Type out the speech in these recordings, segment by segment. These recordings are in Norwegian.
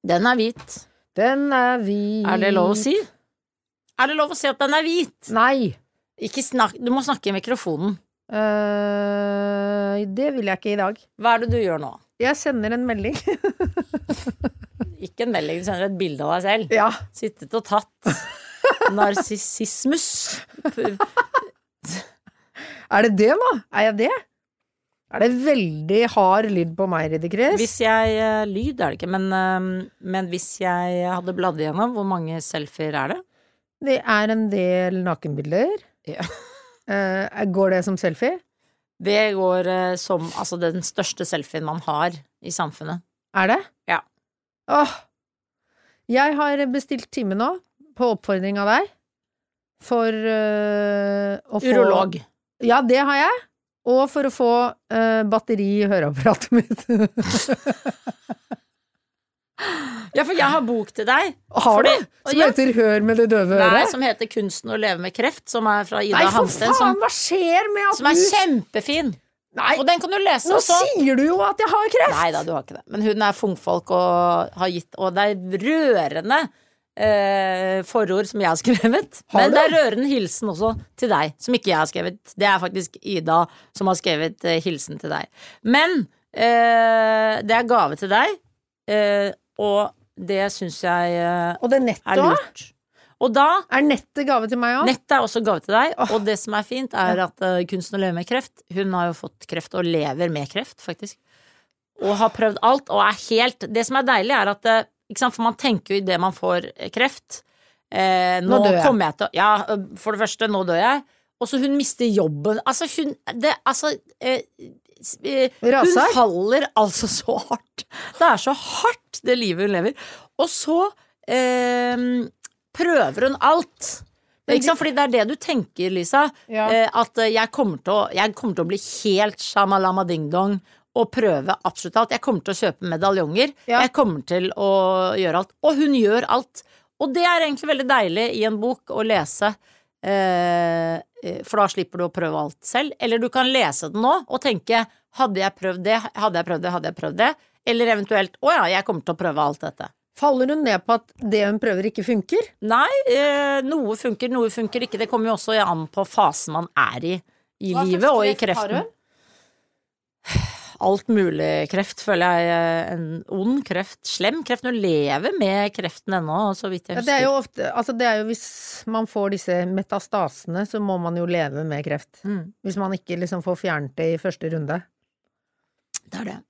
Den er hvit. Den er hvit. Er det lov å si? Er det lov å si at den er hvit? Nei. Ikke snakk, du må snakke i mikrofonen. Det vil jeg ikke i dag. Hva er det du gjør nå? Jeg sender en melding. Ikke en melding, du sender et bilde av deg selv. Ja. Sittet og tatt narsissismus. Er det det nå? Er jeg det? Er det veldig hard lyd på meg, Ridder Chris? Hvis jeg, lyd er det ikke, men hvis jeg hadde bladd igjennom, hvor mange selfier er det? Det er en del nakenbilder. Ja. Går det som selfie? Det går som, altså den største selfien man har i samfunnet. Er det? Ja. Åh, jeg har bestilt time nå, på oppfordring av deg, for å få... Urolog. Ja, det har jeg. Og for å få batteri i høreapparatet mitt. Ja, for jeg har bok til deg. Har du? Som heter Hør med det døve øret? Nei, som heter Kunsten å leve med kreft, som er fra Ida Nei, for Hansten. faen, hva skjer med at som er kjempefin. Nei, og den kan du lese nå også. sier du jo at jeg har kreft! Nei da, du har ikke det. Men hun er fungfolk og har gitt, og det er rørende forord som jeg har skrevet. Men det er rørende hilsen også til deg, som ikke jeg har skrevet. Det er faktisk Ida som har skrevet hilsen til deg. Men det er gave til deg, og det synes jeg og det nettet er lurt. Og da er nettet gave til meg også? Nettet er også gave til deg. Og det som er fint er at Kunsten å leve med kreft, hun har jo fått kreft og lever med kreft faktisk, og har prøvd alt og er helt, det som er deilig er at ikke sant, for man tenker jo i det man får kreft nå kommer jeg til ja, for det første, nå dør jeg. Og så hun mister jobben. Altså hun hun faller altså så hardt. Det er så hardt det livet hun lever. Og så prøver hun alt. Ikke sant? Fordi det er det du tenker, Lisa. At jeg kommer til å bli helt shamalama ding dong og prøve absolutt alt. Jeg kommer til å kjøpe medaljonger. Jeg kommer til å gjøre alt. Og hun gjør alt. Og det er egentlig veldig deilig i en bok å lese, for da slipper du å prøve alt selv. Eller du kan lese den nå og tenke, hadde jeg prøvd det, hadde jeg prøvd det, eller eventuelt, jeg kommer til å prøve alt dette. Faller hun ned på at det hun prøver ikke funker? Nei, noe funker ikke. Det kommer jo også an på fasen man er i livet og i kreften. Alt mulig kreft, føler jeg, en ond kreft, slem kreft. Hun lever med kreften ennå, så vidt jeg husker. Det er jo ofte, altså det er jo hvis man får disse metastasene, så må man jo leve med kreft. Hvis man ikke liksom får fjernet det i første runde. Det er det.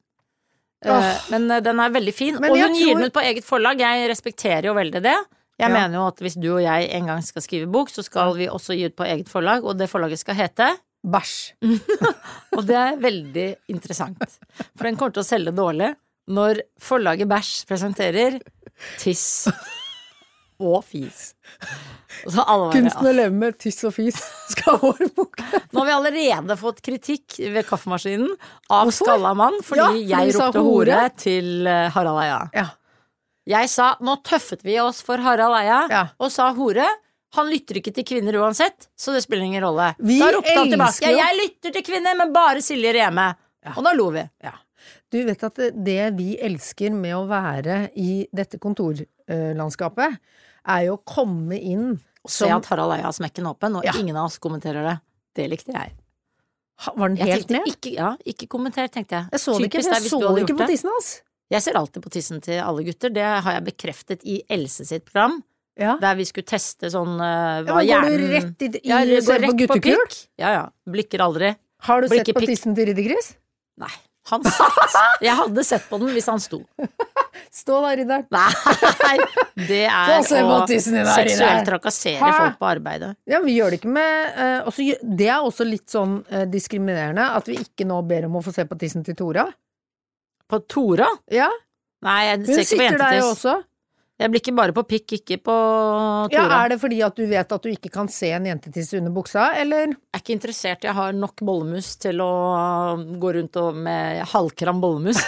Men den er veldig fin, og hun gir den ut på eget forlag. Jeg respekterer jo veldig det. Jeg mener jo at hvis du og jeg en gang skal skrive bok, så skal vi også gi ut på eget forlag, og det forlaget skal hete Bæsj. Og det er veldig interessant, for den kommer til å selge dårlig når forlaget Bæsj presenterer tiss og fis. Kunsten å leve med tiss og fis skal vår bok. Nå har vi allerede fått kritikk ved kaffemaskinen av Skallamann fordi jeg ropte hore til Harald Eia. Jeg sa, nå tøffet vi oss for Harald Eia og sa hore. Han lytter ikke til kvinner uansett, så det spiller ingen rolle. Da ropte han tilbake, jeg lytter til kvinner, men bare Silje Reme. Og da lo vi. Du vet at det vi elsker med å være i dette kontorlandskapet, er jo å komme inn og se at Harald Eia har smekken åpen, og ingen av oss kommenterer det. Det likte jeg. Var den helt ned? Ikke kommenter, tenkte jeg. Jeg så det ikke, for jeg så ikke på tissen hans. Jeg ser alltid på tissen til alle gutter. Det har jeg bekreftet i Else sitt program. Der vi skulle teste sånn hva hjernen... Går du rett på guttekul? Ja, blikker aldri. Har du sett på tissen til Ridder Chris? Nei, han satt. Jeg hadde sett på den hvis han sto. Stå da, Ridder. Nei, det er å seksuelt trakassere folk på arbeidet. Ja, vi gjør det ikke med det er også litt sånn diskriminerende at vi ikke nå ber om å få se på tissen til Tora. På Tora? Ja. Nei, jeg ser ikke på jentetiss. Hun sitter der jo også. Jeg blikker bare på pikk, ikke på Tora. Ja, er det fordi at du vet at du ikke kan se en jentetiss under buksa, eller? Jeg er ikke interessert, jeg har nok bollemus til å gå rundt med halvkram bollemus.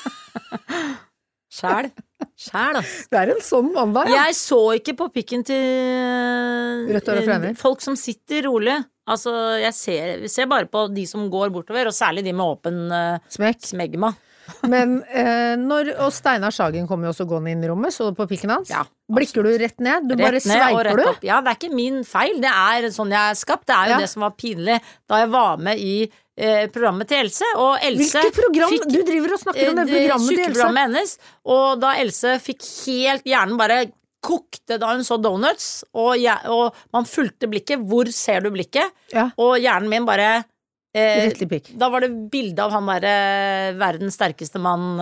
Skjæl, ass. Det er en sånn mandag, ja. Jeg så ikke på pikken til folk som sitter rolig. Altså, jeg ser bare på de som går bortover, og særlig de med åpen smegma. Men og Steinar Sagen kommer jo også gående inn i rommet, så du på pikken hans? Ja, blikker du rett ned? Du rett bare ned og sveiper rett du? opp. Ja, det er ikke min feil, det er sånn jeg er skapt. Det er jo det som var pinlig da jeg var med i programmet til Else, og Else Hvilket program? Du driver og snakker om det programmet til Else. Sykkelprogrammet hennes, og da Else fikk helt hjernen bare kokte da hun så donuts, og man fulgte blikket. Hvor ser du blikket? Ja. Og hjernen min bare Rett i pikk. Da var det bilde av han derre verdens sterkeste mann,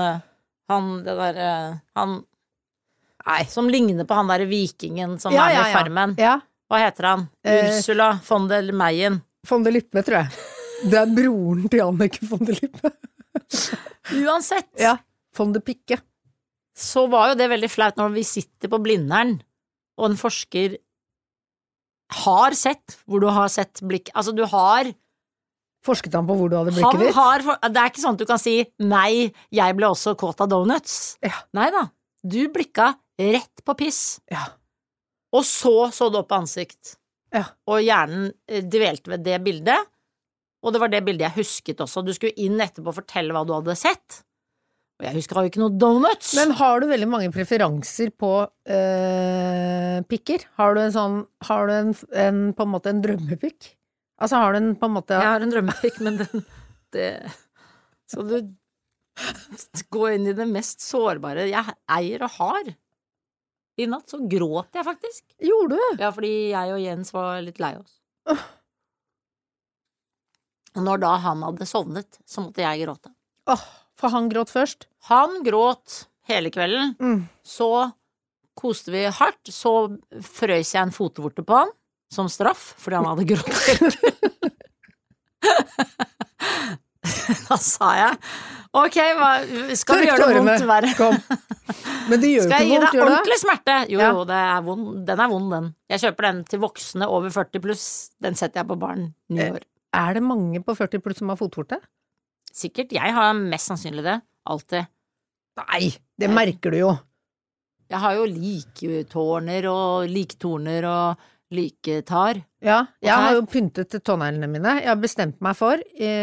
han som ligner på han derre vikingen som er med i Farmen. Ja. Hva heter han? Ursula von der Meyen. Von der Lippe, tror jeg. Det er broren til Annike von der Lippe. Uansett. Ja. Von der Pikke. Så var jo det veldig flaut når vi sitter på Blindern, og en forsker har sett hvor du har sett blikk. Altså, du har Forsket han på hvor du hadde blikket ditt? Det er ikke sånn at du kan si nei, jeg ble også kåt av donuts. Ja. Nei da. Du blikka rett på piss. Ja. Og så du opp på ansikt. Ja. Og hjernen dvelte ved det bildet. Og det var det bildet jeg husket også. Du skulle inn etterpå og fortelle hva du hadde sett. Og jeg husker jo ikke noe donuts. Men har du veldig mange preferanser på pikker? Har du en på en måte en drømmepikk? Altså har du en på en måte Jeg har en drømmepikk, men så du går inn i det mest sårbare jeg eier og har. I natt så gråt jeg faktisk. Gjorde du? Ja, fordi jeg og Jens var litt lei oss. Og når da han hadde sovnet, så måtte jeg gråte. For han gråt først? Han gråt hele kvelden. Så koste vi hardt. Så frøys jeg en fotvorte på han som straff, fordi han hadde grått. Da sa jeg ok, skal vi gjøre det vondt verre? Kom. Men det gjør jo ikke vondt, gjør det? Skal jeg gi deg ordentlig smerte? Jo, den er vond, den. Jeg kjøper den til voksne over 40 pluss. Den setter jeg på barn 9 år. Er det mange på 40 pluss som har fotvorte? Sikkert. Jeg har mest sannsynlig det. Alltid. Nei, det merker du jo. Jeg har jo liktorner og liketar. Ja, jeg har jo pyntet til tåneglene mine. Jeg har bestemt meg for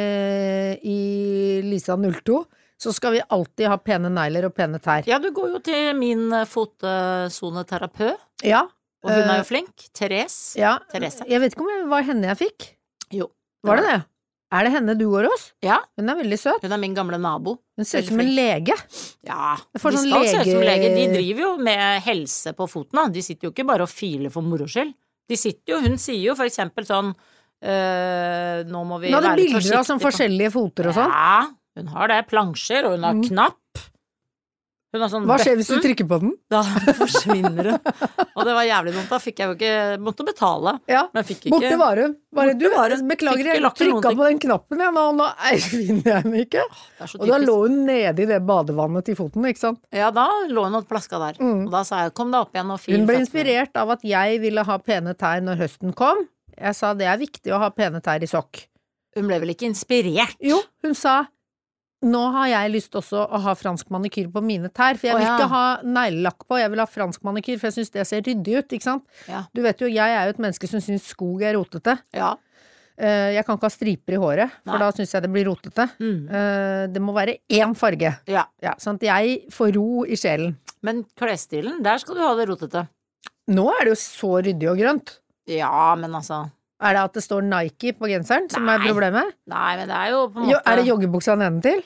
i Lisa 02 så skal vi alltid ha pene negler og pene tær. Ja, du går jo til min fotsoneterapeut. Ja. Og hun er jo flink. Therese. Jeg vet ikke om det var henne jeg fikk. Jo. Var det det? Er det henne du går hos? Ja. Hun er veldig søt. Hun er min gamle nabo. Hun ser ut som en lege. Ja, de skal se ut som lege. De driver jo med helse på foten, da. De sitter jo ikke bare og filer for moro skyld. Hun sier jo for eksempel sånn nå må vi være litt forsiktige. Hun hadde bilder av sånn forskjellige foter og sånn? Ja, hun har det. Plansjer, og hun har knapp. Hun har sånn Hva skjer hvis du trykker på den? Da forsvinner hun. Og det var jævlig dumt. Da fikk jeg jo ikke måtte betale. Ja, men fikk ikke, borte var hun. Beklager, jeg trykka på den knappen, ja, nå finner jeg den ikke. Og da lå hun nede i det badevannet til foten, ikke sant? Ja, da lå hun og plaska der. Og da sa jeg, kom deg opp igjen og fil. Hun ble inspirert av at jeg ville ha pene tær når høsten kom. Jeg sa, det er viktig å ha pene tær i sokk. Hun ble vel ikke inspirert? Jo, hun sa, nå har jeg lyst også å ha fransk manikyr på mine tær, for jeg vil ikke ha neglelakk på, jeg vil ha fransk manikyr, for jeg synes det ser ryddig ut, ikke sant? Ja. Du vet jo, jeg er jo et menneske som synes skog er rotete. Ja. Jeg kan ikke ha striper i håret, for da synes jeg det blir rotete. Det må være én farge. Ja. Sånn at jeg får ro i sjelen. Men klesstilen, der skal du ha det rotete. Nå er det jo så ryddig og grønt. Ja, men altså... Er det at det står Nike på genseren som er problemet? Nei, men det er jo på en måte... Er det joggebuksa nedentil?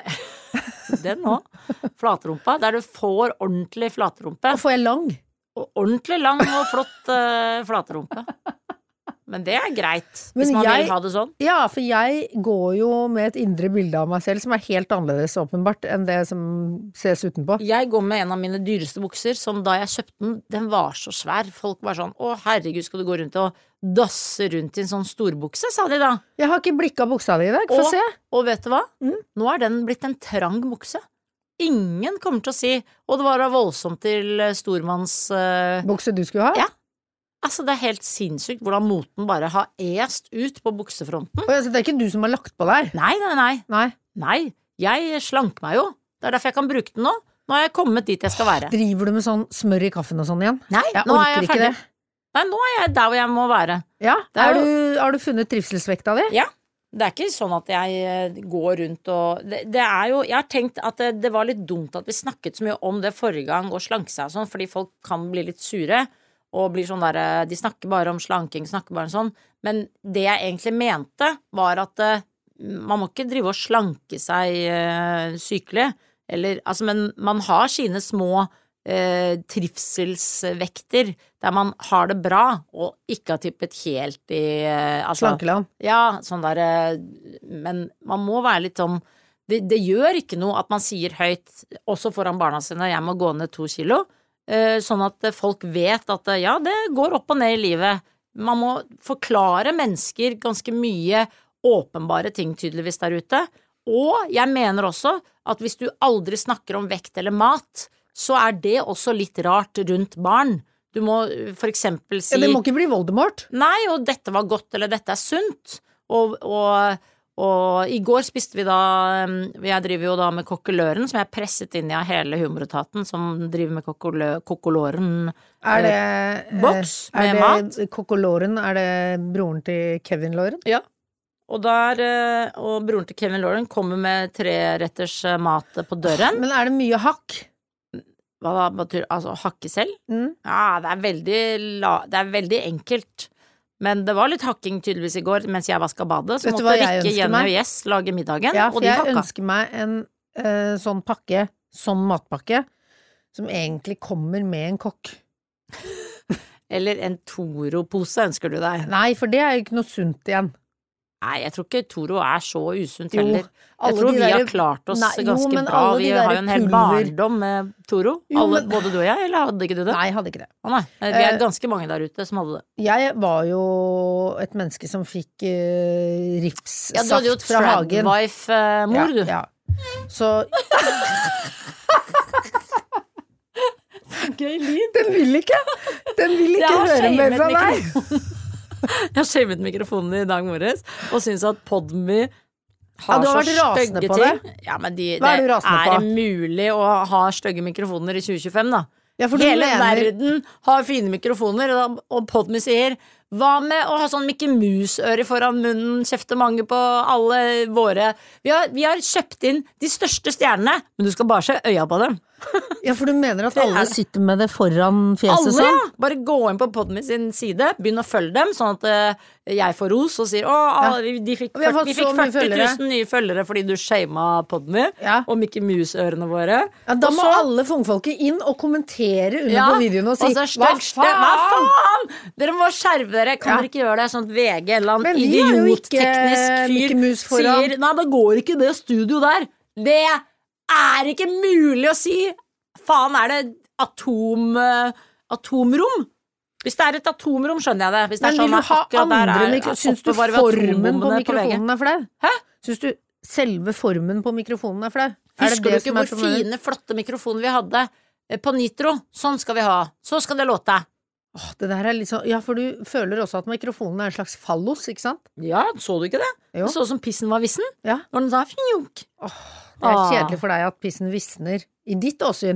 Den nå. Flatrumpa, der du får ordentlig flatrumpe. Og får jeg lang? Og ordentlig lang og flott flatrumpe. Men det er greit, hvis man vil ha det sånn. Ja, for jeg går jo med et indre bilde av meg selv som er helt annerledes åpenbart enn det som ses utenpå. Jeg går med en av mine dyreste bukser, som da jeg kjøpte den var så svær. Folk var sånn, å herregud, skal du gå rundt og dasse rundt i en sånn storbukse, sa de da. Jeg har ikke blikket buksa di i dag, få se. Og vet du hva? Nå er den blitt en trang bukse. Ingen kommer til å si, og det var da voldsomt til stormanns... Bukse du skulle ha? Ja. Altså, det er helt sinnssykt hvordan moten bare har est ut på buksefronten. Så det er ikke du som har lagt på deg? Nei, jeg slank meg jo. Det er derfor jeg kan bruke den nå. Nå har jeg kommet dit jeg skal være. Driver du med sånn smør i kaffen og sånn igjen? Nei, nå er jeg ferdig. Nei, nå er jeg der hvor jeg må være. Ja, har du funnet trivselsvekta di? Ja, Det ikke sånn at jeg går rundt og det jo, jeg har tenkt at det var litt dumt at vi snakket så mye om det forrige gang og slanke seg og sånn, fordi folk kan bli litt sure og blir sånn der, de snakker bare om slanking, snakker bare om sånn, men det jeg egentlig mente var at man må ikke drive og slanke seg sykelig, eller, altså, men man har sine små trivselsvekter der man har det bra og ikke har tippet helt i altså, Slankeland. Ja, sånn der men man må være litt sånn det gjør ikke noe at man sier høyt også foran barna sine jeg må gå ned 2 kilo sånn at folk vet at ja, det går opp og ned i livet man må forklare mennesker ganske mye åpenbare ting tydeligvis der ute og jeg mener også at hvis du aldri snakker om vekt eller mat så det også litt rart rundt barn. Du må for eksempel si Ja, det må ikke bli Voldemort. Nei, og dette var godt, eller dette sunt. Og i går spiste vi da jeg driver jo da med kokkeløren, som jeg presset inn i av hele humoretaten, som driver med kokkeløren boks med mat. Kokkeløren, det broren til Kevin Lauren? Ja. Og broren til Kevin Lauren kommer med 3-retters mat på døren. Men det mye hakk? Hva betyr altså hakke selv? Ja, det veldig enkelt. Men det var litt hakking tydeligvis i går mens jeg vasket badet, så måtte Rikke, Jenny og Jess lage middagen, ja, og de hakka. Jeg ønsker meg en sånn pakke, sånn matpakke, som egentlig kommer med en kokk. Eller en Toro-pose ønsker du deg? Nei, for det jo ikke noe sunt igjen. Nei, jeg tror ikke Toro så usunt heller. Jeg tror vi har klart oss ganske bra. Vi har jo en hel barndom med Toro. Både du og jeg, eller hadde ikke du det? Nei, jeg hadde ikke det. Nei, vi ganske mange der ute som hadde det. Jeg var jo et menneske som fikk ripssaft fra hagen. Ja, du hadde jo et Fradwife-mor, du. Ja. Så gøy lyd. Den vil ikke høre mer fra deg. Jeg har skjevet mikrofonen i dag morges og synes at Podme har så støgge ting. Ja, men det mulig å ha støgge mikrofoner i 2025 da. Ja, hele verden har fine mikrofoner og Podme sier hva med å ha sånn Mickey Mouse-øre foran munnen, kjefte mange på alle våre vi har kjøpt inn de største stjernene, men du skal bare se øya på dem. Ja, for du mener at alle sitter med det foran fjeset sånn? Ja, bare gå inn på Podme sin side, begynn å følge dem, sånn at jeg får ros og sier, vi fikk 40 000 nye følgere fordi du shamet Podme og Mickey Mouse-ørene våre. Ja, da må alle fungfolket inn og kommentere under på videoen og si, hva faen? Dere må skjerve dere, kan dere ikke gjøre det sånn at VG eller en idiot-teknisk fyr sier, nei, da går ikke det studio der. Det ikke mulig å si. Faen, det atomrom? Hvis det et atomrom, skjønner jeg det. Hvis det men sånn vil du ha andre syns du formen på mikrofonen flau? Hæ? Syns du selve formen på mikrofonen flau? Husker du ikke hvor fine, flotte mikrofoner vi hadde på Nitro? Sånn skal vi ha. Så skal det låte. Det der litt sånn, ja, for du føler også at mikrofonen en slags fallos, ikke sant? Ja, så du ikke det? Jo. Det så som pissen var vissen. Ja. Når den sa fjunk. Det kjedelig for deg at pissen visner i ditt åsyn.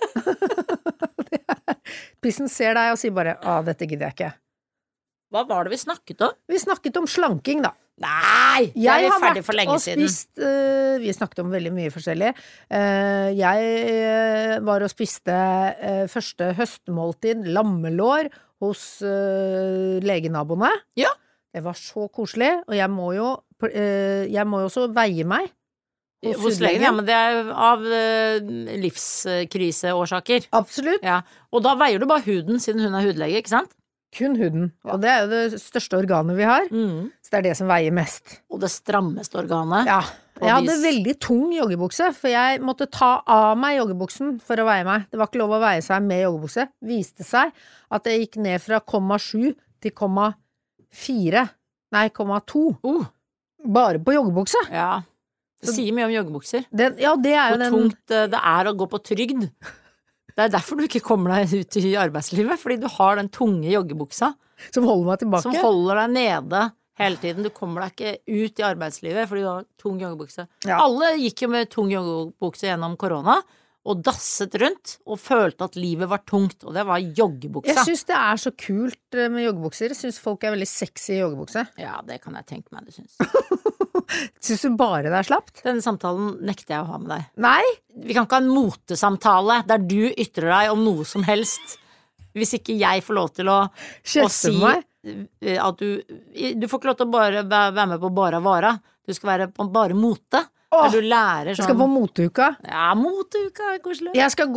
Pissen ser deg og sier bare, dette gidder jeg ikke. Hva var det vi snakket om? Vi snakket om slanking da. Nei, jeg ferdig for lenge siden. Vi snakket om veldig mye forskjellig. Jeg var og spiste første høstmåltid, lammelår, hos legenaboene. Ja. Det var så koselig, og jeg må jo også veie meg. Hos legen, ja, men det av livskriseårsaker. Absolutt. Ja. Og da veier du bare huden, siden hun hudlege, ikke sant? Kun huden, og det jo det største organet vi har, så det det som veier mest. Og det strammeste organet. Ja, jeg hadde veldig tung joggebukse, for jeg måtte ta av meg joggebuksen for å veie meg. Det var ikke lov å veie seg med joggebukse. Viste seg at jeg gikk ned fra 0,7 til 0,2. Bare på joggebukse. Ja. Det sier mye om joggebukser. Det jo hvor tungt det å gå på trygd. Det derfor du ikke kommer deg ut i arbeidslivet, fordi du har den tunge joggebuksa. Som holder meg tilbake. Som holder deg nede hele tiden. Du kommer deg ikke ut i arbeidslivet fordi du har tung joggebukse. Ja. Alle gikk jo med tung joggebukse gjennom korona, og dasset rundt, og følte at livet var tungt, og det var joggebuksa. Jeg synes det så kult med joggebukser. Jeg synes folk veldig sexy i joggebukse. Ja, det kan jeg tenke meg, du synes. Syns du bare det slapt? Denne samtalen nekter jeg å ha med deg. Nei? Vi kan ikke ha en motesamtale der du ytrer deg om noe som helst. Hvis ikke jeg får lov til å si at du får ikke lov til å bare være med på Bara Vara. Du skal være på bare mote. Der du lærer sånn. Jeg skal på moteuka. Ja, moteuka er koselig. Jeg skal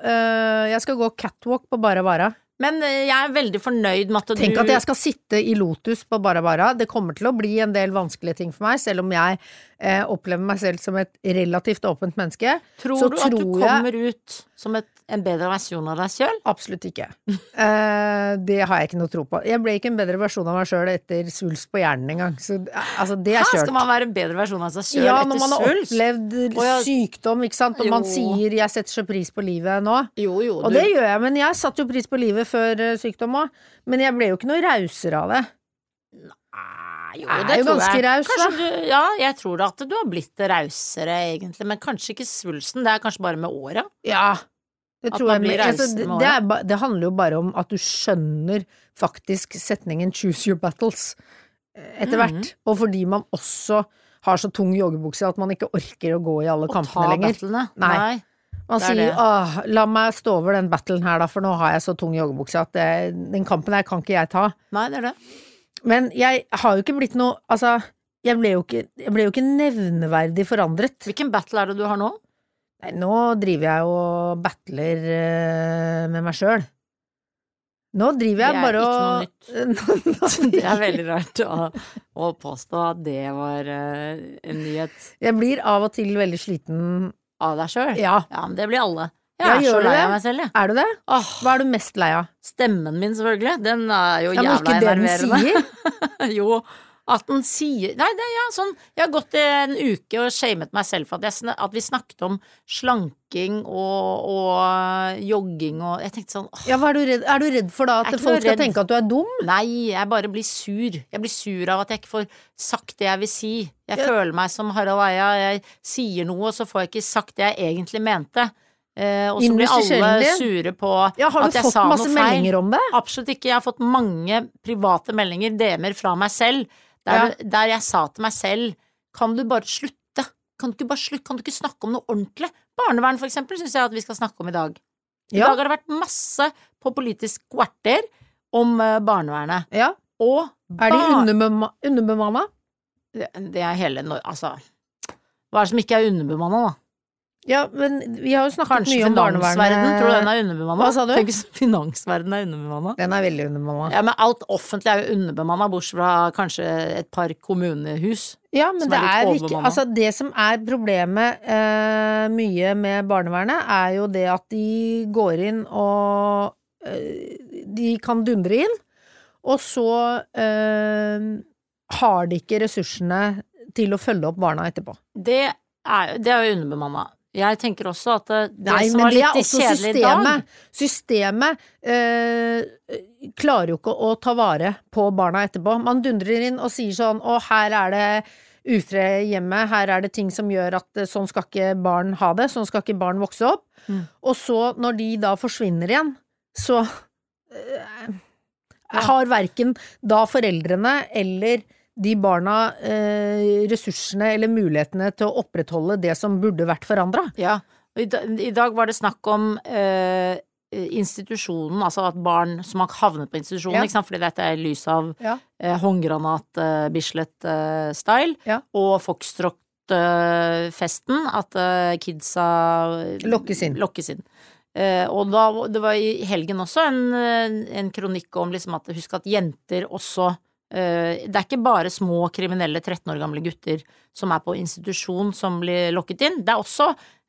gå catwalk på Bara Vara. Men jeg er veldig fornøyd med at Tenk at jeg skal sitte i Lotus på Bara Vara. Det kommer til å bli en del vanskelige ting for meg, selv om jeg opplever meg selv som et relativt åpent menneske. Tror du at du kommer ut som en bedre versjon av deg selv? Absolutt ikke. Det har jeg ikke noe tro på. Jeg ble ikke en bedre versjon av meg selv etter svulst på hjernen engang. Så, altså, det er kjørt. Skal man være en bedre versjon av seg selv ja, etter svulst? Ja, når man har opplevd sykdom, ikke sant? Og man sier 'jeg setter så pris på livet nå'. Jo, og det gjør jeg, men jeg satte jo pris på livet før sykdom også. Men jeg ble jo ikke noe rausere av det. Jo, det er jo ganske raus, da. Ja, jeg tror da at du har blitt rausere egentlig, men kanskje ikke svulsten, det er kanskje bare med året. Ja, det tror jeg. Det handler jo bare om at du skjønner faktisk setningen 'choose your battles' etter hvert, og fordi man også har så tung joggebukse at man ikke orker å gå i alle kampene lenger. Battlene. Nei. Man sier, la meg stå over den battlen her da, for nå har jeg så tung joggebukse at den kampen her kan ikke jeg ta. Nei, det er det. Men jeg har jo ikke blitt noe, altså, jeg ble jo ikke nevneverdig forandret. Hvilken battle er det du har nå? Nei, nå driver jeg og battler med meg selv. Nå driver jeg bare og... Det er ikke noe nytt. Det er veldig rart å påstå at det var en nyhet. Jeg blir av og til veldig sliten. Av deg selv? Ja. Ja, men det blir alle. Jeg er så lei av meg selv, jeg. Er du det? Hva er du mest lei av? Stemmen min, selvfølgelig. Den er jo jævla enerverende. Jo, at den sier Nei, det er ja, sånn. Jeg har gått en uke og shamet meg selv for at vi snakket om slanking og jogging og jeg tenkte sånn Ja, hva er du redd for da? At folk skal tenke at du er dum? Nei, jeg bare blir sur. Jeg blir sur av at jeg ikke får sagt det jeg vil si. Jeg føler meg som Harald Eia. Jeg sier noe, og så får jeg ikke sagt det jeg egentlig mente. Og så blir alle sure på at jeg sa noe feil. Har du fått masse meldinger om det? Absolutt ikke. Jeg har fått mange private meldinger, DM-er fra meg selv, der jeg sa til meg selv, kan du bare slutte? Kan du ikke snakke om noe ordentlig? Barnevern for eksempel synes jeg at vi skal snakke om i dag. I dag har det vært masse på Politisk kvarter om barnevernet. Ja. Og er de underbemanna? Det er hele altså, hva er det som ikke er underbemanna da? Ja, men vi har jo snakket mye om barnevernet. Kanskje finansverden, tror du den er underbemanna? Hva sa du? Tenk hvis finansverden er underbemanna. Den er veldig underbemanna. Ja, men alt offentlig er jo underbemanna, bortsett fra kanskje et par kommunehus. Ja, men det er ikke, altså det som er problemet mye med barnevernet, er jo det at de går inn og de kan dundre inn, og så har de ikke ressursene til å følge opp barna etterpå. Det er jo underbemanna. Jeg tenker også at det som var litt kjedelig i dag Systemet klarer jo ikke å ta vare på barna etterpå. Man dundrer inn og sier sånn her er det ufred hjemme, her er det ting som gjør at sånn skal ikke barn ha det, sånn skal ikke barn vokse opp. Og så når de da forsvinner igjen, så har hverken da foreldrene eller de barna ressursene eller mulighetene til å opprettholde det som burde vært forandret. Ja, i dag var det snakk om institusjonen, altså at barn som har havnet på institusjonen, ikke sant, fordi dette er i lys av håndgranat Bislett-style, og Foxtrot-festen, at kidsa lokkes inn. Og da, det var i helgen også en kronikk om liksom at husk at jenter også det er ikke bare små kriminelle 13 år gamle gutter som er på institusjon som blir lokket inn. Det er også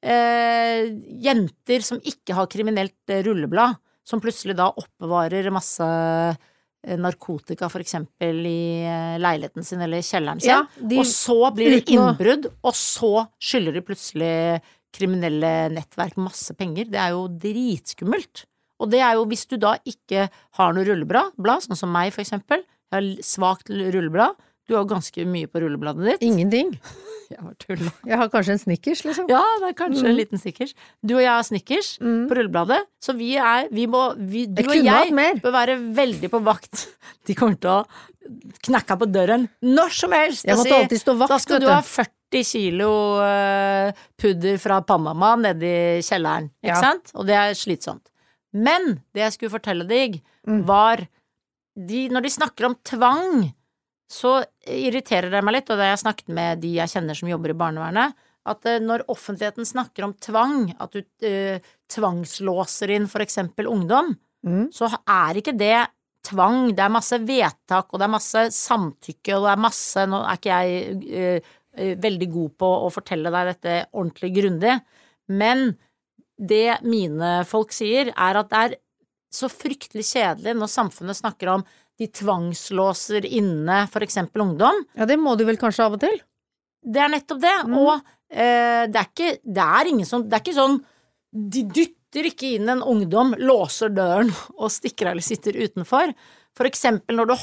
jenter som ikke har kriminelt rulleblad, som plutselig da oppbevarer masse narkotika for eksempel i leiligheten sin eller kjelleren sin, og så blir det innbrudd, og så skylder de plutselig kriminelle nettverk masse penger. Det er jo dritskummelt. Og det er jo hvis du da ikke har noe rulleblad, sånn som meg for eksempel, jeg har svagt rulleblad. Du har ganske mye på rullebladet ditt. Ingenting. Jeg var tull. Jeg har kanskje en Snickers, liksom. Ja, det er kanskje en liten Snickers. Du og jeg har Snickers på rullebladet, så du og jeg bør være veldig på vakt. De kommer til å knakka på døren når som helst. Jeg måtte alltid stå vakt, da skal vet du du. ha 40 kilo pudder fra Panama nede i kjelleren, ikke sant? Og det er slitsomt. Men det jeg skulle fortelle deg, var når de snakker om tvang, så irriterer det meg litt, og det har jeg snakket med de jeg kjenner som jobber i barnevernet, at når offentligheten snakker om tvang, at du tvangslåser inn for eksempel ungdom, så er ikke det tvang, det er masse vedtak, og det er masse samtykke, og det er masse, nå er ikke jeg veldig god på å fortelle deg dette ordentlig grundig, men det mine folk sier er at det er så fryktelig kjedelig når samfunnet snakker om de tvangslåser inne for eksempel ungdom. Ja, det må du vel kanskje av og til? Det er nettopp det, og det er ikke sånn, de dytter ikke inn en ungdom, låser døren og stikker eller sitter utenfor. For eksempel når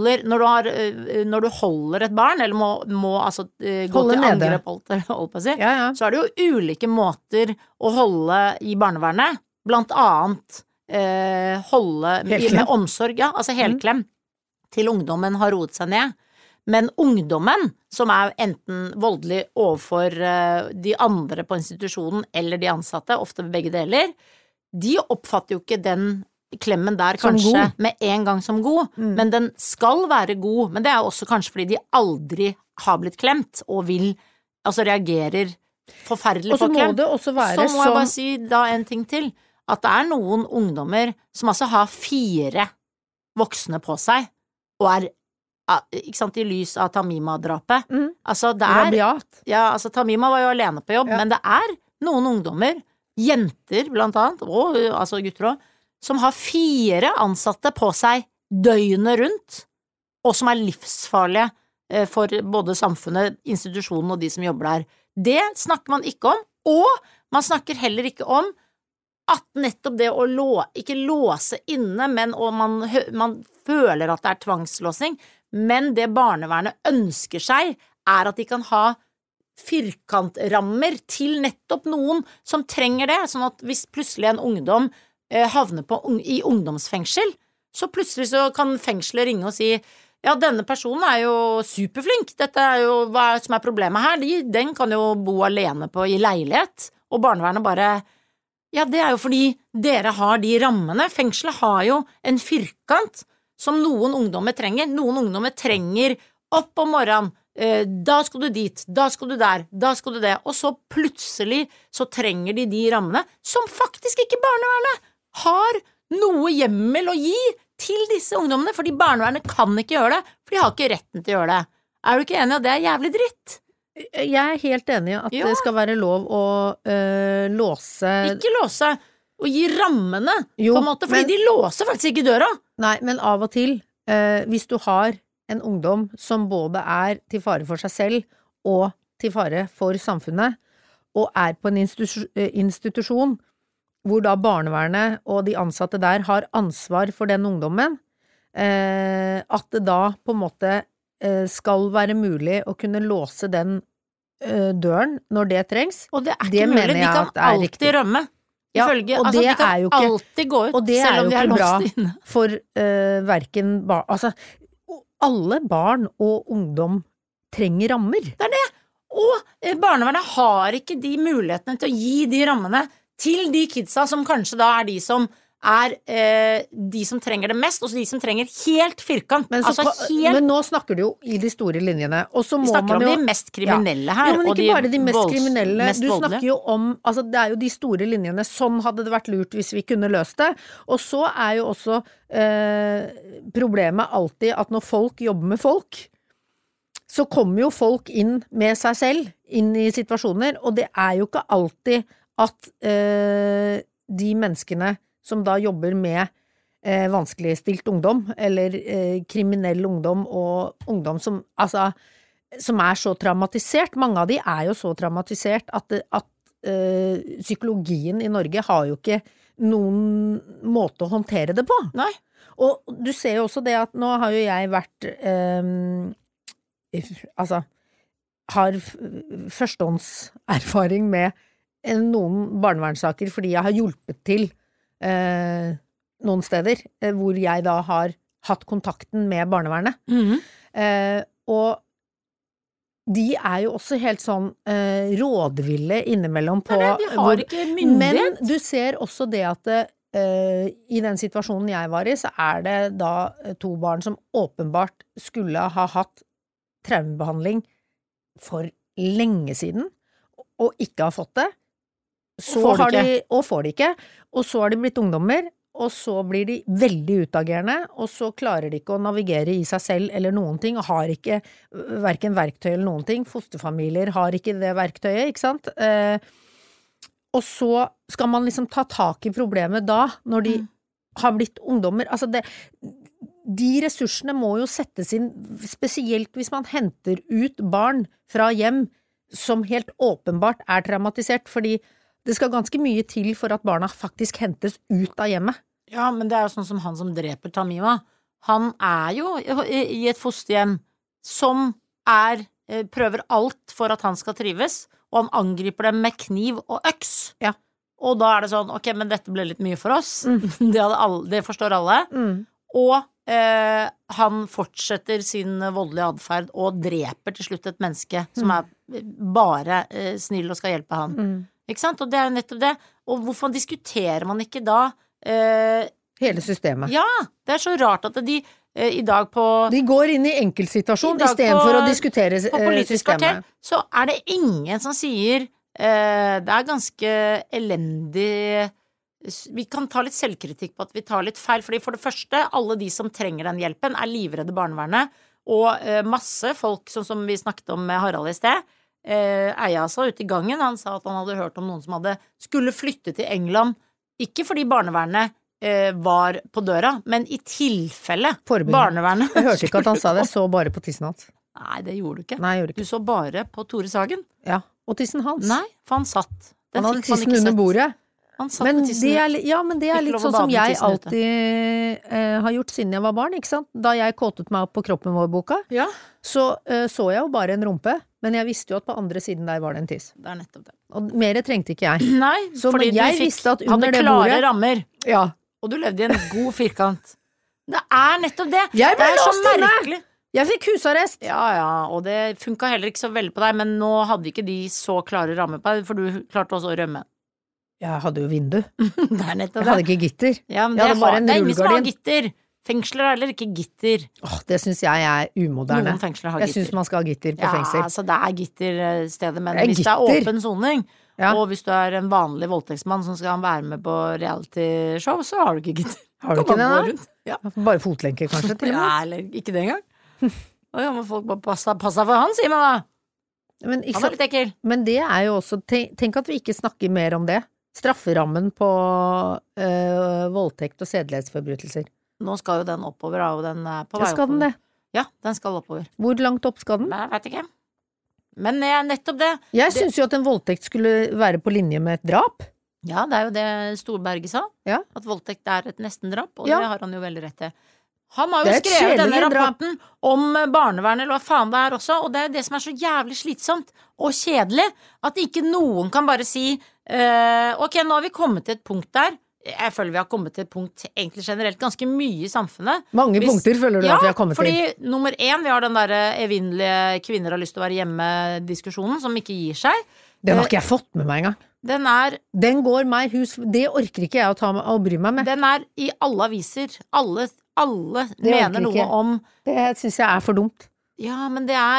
du holder et barn, eller må altså gå til angrep, så er det jo ulike måter å holde i barnevernet, blant annet holde med omsorg, ja, altså helklem, til ungdommen har roet seg ned. Men ungdommen, som er enten voldelig overfor de andre på institusjonen eller de ansatte, ofte begge deler, de oppfatter jo ikke den klemmen der kanskje med en gang som god, men den skal være god, men det er også kanskje fordi de aldri har blitt klemt og reagerer forferdelig på klem. Så må jeg bare si da en ting til, at det er noen ungdommer som altså har 4 voksne på seg, og ikke sant, i lys av Tamima-drapet. Altså det ja, altså Tamima var jo alene på jobb, men det er noen ungdommer, jenter blant annet, og altså gutter også, som har 4 ansatte på seg døgnet rundt, og som er livsfarlige for både samfunnet, institusjonen og de som jobber der. Det snakker man ikke om, og man snakker heller ikke om at nettopp det å ikke låse inne, men man føler at det er tvangslåsing, men det barnevernet ønsker seg er at de kan ha firkantrammer til nettopp noen som trenger det, sånn at hvis plutselig en ungdom havner i ungdomsfengsel, så plutselig så kan fengselet ringe og si ja, denne personen er jo superflink, dette er jo hva som er problemet her, den kan jo bo alene i leilighet, og barnevernet bare ja, det er jo fordi dere har de rammene, fengselet har jo en firkant som noen ungdommer trenger opp om morgenen, da skal du dit, da skal du der, da skal du det, og så plutselig så trenger de rammene som faktisk ikke barnevernet har noe hjemmel å gi til disse ungdommene, fordi barnevernet kan ikke gjøre det, for de har ikke retten til å gjøre det. Er du ikke enig i at det er jævlig dritt? Jeg er helt enig i at det skal være lov å låse Ikke låse, og gi rammene på en måte, fordi de låser faktisk ikke døra. Nei, men av og til hvis du har en ungdom som både er til fare for seg selv og til fare for samfunnet, og er på en institusjon hvor da barnevernet og de ansatte der har ansvar for den ungdommen, at det da på en måte skal være mulig å kunne låse den døren når det trengs. Og det er ikke mulig, de kan alltid rømme. Ifølge, og altså, det de kan er jo ikke, alltid gå ut, og det selv om de er låst bra inne. For hverken barn, altså alle barn og ungdom trenger rammer. Det er det, og barnevernet har ikke de mulighetene til å gi de rammene til de kidsa som kanskje da er de som trenger det mest, og de som trenger helt firkant. Men, men nå snakker du jo i de store linjene, og så må man jo... Vi snakker om de mest kriminelle her, men ikke bare de mest kriminelle, mest du snakker jo om, altså det er jo de store linjene, sånn hadde det vært lurt hvis vi kunne løst det, og så er jo også problemet alltid at når folk jobber med folk, så kommer jo folk inn med seg selv, inn i situasjoner, og det er jo ikke alltid at de menneskene som da jobber med vanskeligstilt ungdom, eller kriminell ungdom og ungdom som, altså, som er så traumatisert. Mange av de er jo så traumatisert at psykologien i Norge har jo ikke noen måte å håndtere det på. Nei. Og du ser jo også det at nå har jo jeg vært altså har førstehåndserfaring med noen barnevernssaker fordi jeg har hjulpet til noen steder hvor jeg da har hatt kontakten med barnevernet. Og de jo også helt sånn rådville innimellom på de har ikke myndighet. Men du ser også det at i den situasjonen jeg var i, så det da 2 barn som åpenbart skulle ha hatt traumebehandling for lenge siden, og ikke har fått det. Så får de ikke. Og så har de blitt ungdommer, og så blir de veldig utagerende, og så klarer de ikke å navigere i seg selv eller noen ting, og har ikke hverken verktøy eller noen ting. Fosterfamilier har ikke det verktøyet, ikke sant? Og så skal man liksom ta tak i problemet da, når de har blitt ungdommer. Altså de ressursene må jo settes inn, spesielt hvis man henter ut barn fra hjem som helt åpenbart traumatisert, fordi det skal ganske mye til for at barna faktisk hentes ut av hjemmet. Ja, men det jo sånn som han som dreper Tamima. Han jo i et fosterhjem som prøver alt for at han skal trives, og han angriper dem med kniv og øks. Ja. Og da det sånn, ok, men dette ble litt mye for oss. Det forstår alle. Og han fortsetter sin voldelige adferd og dreper til slutt et menneske som bare snill og skal hjelpe han. Ikke sant? Og det jo nettopp det. Og hvorfor diskuterer man ikke da hele systemet? Ja, det så rart at de i dag på de går inn i enkeltsituasjon i stedet for å diskutere systemet. Så det ingen som sier det ganske elendig. Vi kan ta litt selvkritikk på at vi tar litt feil, fordi for det første, alle de som trenger den hjelpen livredde barnevernet, og masse folk som vi snakket om med Harald i sted, Eia sa ute i gangen, han sa at han hadde hørt om noen som skulle flytte til England, ikke fordi barnevernet var på døra, men i tilfelle barnevernet Jeg hørte ikke at han sa det, så bare på tissen hans. Nei, det gjorde du ikke. Nei, jeg gjorde ikke. Du så bare på Tore Sagen. Ja, og tissen hans. Nei, for han satt. Han hadde tissen under bordet. Men det litt sånn som jeg alltid har gjort siden jeg var barn, ikke sant? Da jeg kåtet meg opp på Kroppen vår-boka, så jeg jo bare en rumpe, men jeg visste jo at på andre siden der var det en tiss. Det nettopp det. Og mer trengte ikke jeg. Nei, så, fordi jeg visste at under det klare bordet rammer, ja. Og du levde i en god firkant. Det nettopp det. Jeg ble så merkelig. Jeg fikk husarrest. Ja, og det funket heller ikke så veldig på deg, men nå hadde ikke de så klare rammer på deg, for du klarte også å rømme. Jeg hadde jo vindu. Det nettopp det. Jeg hadde ikke gitter. Ja, men jeg hadde bare en det ingen som har rullegardin. gitter. Fengsler heller ikke gitter. Det synes jeg umoderne. Noen fengsler har jeg synes man skal ha gitter på fengsel. Ja, så det gitterstedet, men hvis gitter. det åpen soning, og hvis du en vanlig voldtektsmann som skal være med på reality-show, så har du ikke gitter. Har du ikke det da? Ja. Bare fotlenker kanskje til og med? Ja, eller ikke det engang. Ja, men folk bare passe for han, sier man da. Men, han litt ekkel. Men det jo også, tenk at vi ikke snakker mer om det. Strafferammen på voldtekt og sedelighetsforbrytelser. Nå skal jo den oppover, og den på vei oppover. Skal den det? Ja, den skal oppover. Hvor langt opp skal den? Jeg vet ikke. Men nettopp det. Jeg synes jo at en voldtekt skulle være på linje med et drap. Ja, det jo det Storberget sa. Ja. At voldtekt et nesten-drap, og det har han jo veldig rett til. Han har jo Det skrevet denne rapporten om barnevernet, eller hva faen det også, og det det som så jævlig slitsomt og kjedelig, at ikke noen kan bare si ok, nå har vi kommet til et punkt der. Jeg føler vi har kommet til et punkt egentlig generelt ganske mye i samfunnet. Mange punkter føler du at vi har kommet til. Ja, fordi nummer 1, vi har den der evinnelige kvinner har lyst til å være hjemme-diskusjonen, som ikke gir seg. Den har ikke jeg fått med meg engang. Den går meg hus, det orker ikke jeg å bry meg med. Den i alle aviser. Alle mener noe om. Det synes jeg for dumt. Ja, men det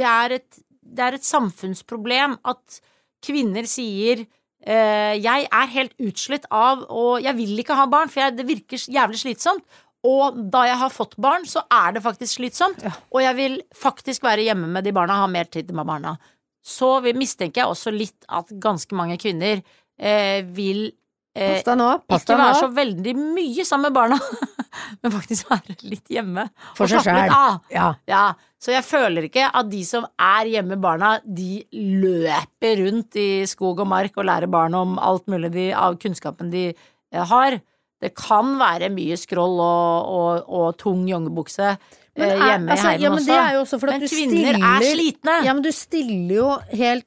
et samfunnsproblem at kvinner sier jeg helt utslitt av, og jeg vil ikke ha barn, for det virker jævlig slitsomt. Og da jeg har fått barn, så det faktisk slitsomt. Ja. Og jeg vil faktisk være hjemme med de barna, ha mer tid med barna. Så mistenker jeg også litt at ganske mange kvinner vil ikke være så veldig mye sammen med barna, men faktisk være litt hjemme. For seg selv. Ja. Så jeg føler ikke at de som hjemme med barna, de løper rundt i skog og mark og lærer barna om alt mulig av kunnskapen de har. Det kan være mye skroll og tung jongebukse, hjemme I heimen men det også. jo også for at Men du kvinner slitne. Ja, men du stiller jo helt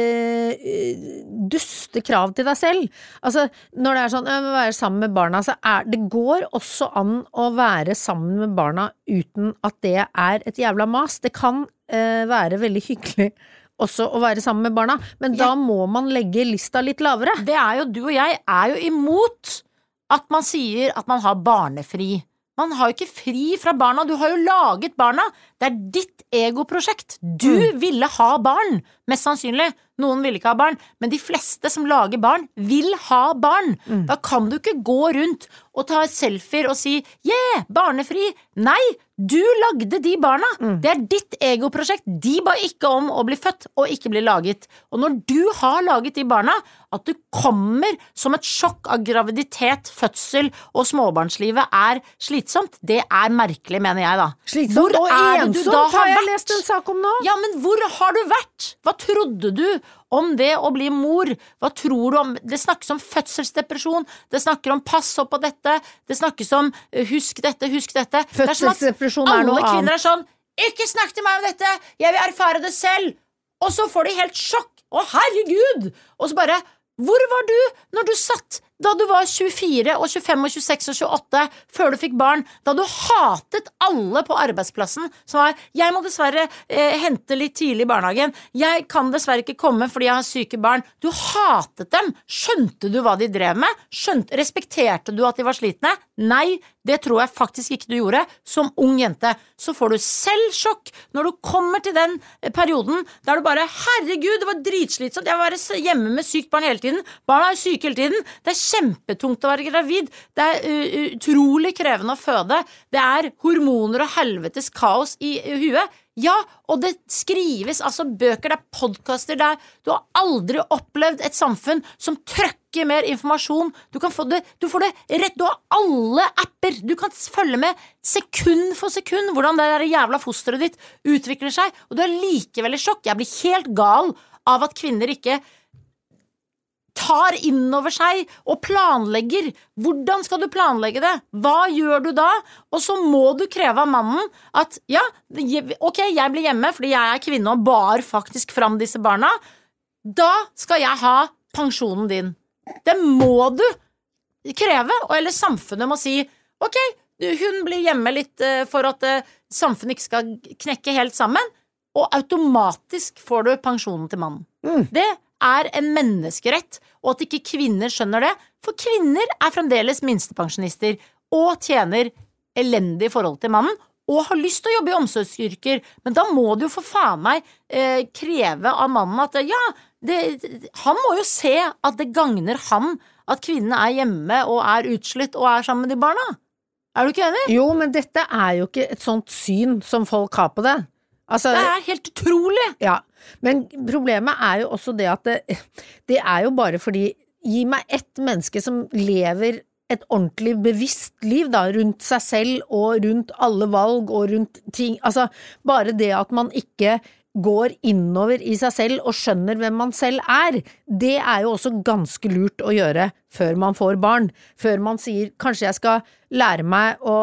duste krav til deg selv. Altså, når det sånn, jeg må være sammen med barna, så det går også an å være sammen med barna uten at det et jævla mas. Det kan være veldig hyggelig også å være sammen med barna, men da må man legge lista litt lavere. Det jo, du og jeg jo imot at man sier at man har barnefri. Man har jo ikke fri fra barna, du har jo laget barna. Det ditt egoprosjekt. Du ville ha barn, mest sannsynlig. Noen vil ikke ha barn, men de fleste som lager barn vil ha barn. Da kan du ikke gå rundt og ta selfier og si yeah, barnefri. Nei, du lagde de barna. Det ditt egoprosjekt. De ba ikke om å bli født og ikke bli laget. Og når du har laget de barna, at du kommer som et sjokk av graviditet, fødsel og småbarnslivet slitsomt, det merkelig, mener jeg da. Slitsomt og ensomt har jeg lest en sak om nå. Ja, men hvor har du vært? Hva trodde du om det å bli mor? Hva tror du om? Det snakkes om fødselsdepresjon, det snakker om pass opp på dette, det snakkes om husk dette. Fødselsdepresjon noe annet. Alle kvinner sånn, ikke snakk til meg om dette, jeg vil erfare det selv. Og så får de helt sjokk. Å, herregud! Og så bare, hvor var du når du satt da du var 24 og 25 og 26 og 28 før du fikk barn, da du hatet alle på arbeidsplassen som var, jeg må dessverre hente litt tidlig I barnehagen, jeg kan dessverre ikke komme fordi jeg har syke barn. Du hatet dem. Skjønte du hva de drev med? Respekterte du at de var slitne? Nei, det tror jeg faktisk ikke du gjorde. Som ung jente så får du selv sjokk når du kommer til den perioden der du bare, herregud, det var dritslitsomt, jeg var hjemme med sykt barn hele tiden, barna syke hele tiden, det kjempetungt å være gravid, det utrolig krevende å føde, det hormoner og helvetes kaos I huet. Ja, og det skrives altså bøker, det podcaster der du har aldri opplevd et samfunn som trøkker mer informasjon, du får det rett, du har alle apper, du kan følge med sekund for sekund hvordan det der jævla fosteret ditt utvikler seg, og du likevel I sjokk. Jeg blir helt gal av at kvinner ikke tar innover seg og planlegger. Hvordan skal du planlegge det? Hva gjør du da? Og så må du kreve av mannen at, ja, ok, jeg blir hjemme fordi jeg kvinne og bar faktisk fram disse barna. Da skal jeg ha pensjonen din. Det må du kreve, eller samfunnet må si, ok, hun blir hjemme litt for at samfunnet ikke skal knekke helt sammen, og automatisk får du pensjonen til mannen. Det en menneskerett, og at ikke kvinner skjønner det, for kvinner fremdeles minstepensjonister, og tjener elendig forhold til mannen, og har lyst til å jobbe I omsorgsyrker, men da må du jo for faen meg kreve av mannen at, ja, han må jo se at det gagner han, at kvinnen hjemme og utslitt og sammen med de barna. Du ikke enig? Jo, men dette jo ikke et sånt syn som folk har på det. Altså, det helt utrolig. Ja, men problemet jo også det at det jo bare fordi gi meg ett menneske som lever et ordentlig bevisst liv da, rundt seg selv og rundt alle valg og rundt ting, altså bare det at man ikke går innover I seg selv og skjønner hvem man selv det jo også ganske lurt å gjøre før man får barn, før man sier kanskje jeg skal lære meg å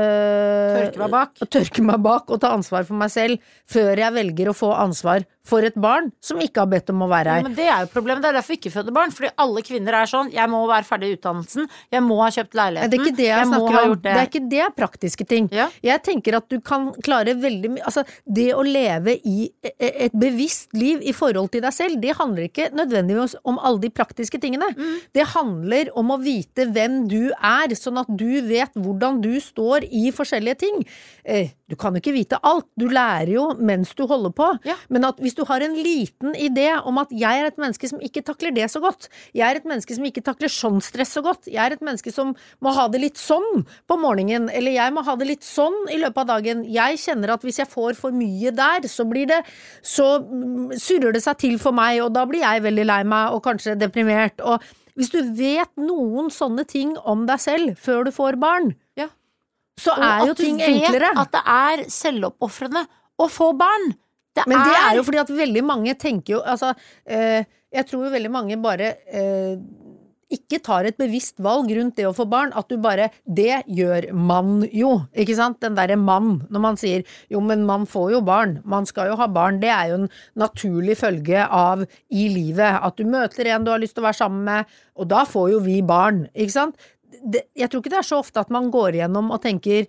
tørke meg bak og ta ansvar for meg selv før jeg velger å få ansvar for et barn som ikke har bedt om å være her. Ja, men det jo problemet, det derfor ikke føder barn, fordi alle kvinner sånn, jeg må være ferdig I utdannelsen, jeg må ha kjøpt leiligheten, det ikke det jeg snakker om, det ikke det praktiske ting. Ja. Jeg tenker at du kan klare veldig mye, altså det å leve I et bevisst liv I forhold til deg selv, det handler ikke nødvendigvis om alle de praktiske tingene. Det handler om å vite hvem du sånn at du vet hvordan du står I forskjellige ting. Du kan jo ikke vite alt, du lærer jo mens du holder på, men at hvis du har en liten idé om at jeg et menneske som ikke takler det så godt, jeg et menneske som ikke takler sånn stress så godt, jeg et menneske som må ha det litt sånn på morgenen, eller jeg må ha det litt sånn I løpet av dagen, jeg kjenner at hvis jeg får for mye der, så surrer det seg til for meg, og da blir jeg veldig lei meg, og kanskje deprimert, og hvis du vet noen sånne ting om deg selv før du får barn, så jo ting enklere. Og at det selvoppofrende å få barn. Men det jo fordi at veldig mange tenker jo, altså, jeg tror jo veldig mange bare ikke tar et bevisst valg rundt det å få barn, at du bare, det gjør man jo, ikke sant? Den derre mann, når man sier, jo, men man får jo barn, man skal jo ha barn, det jo en naturlig følge av i livet, at du møter en du har lyst til å være sammen med, og da får jo vi barn, ikke sant? Jeg tror ikke det så ofte at man går igjennom og tenker,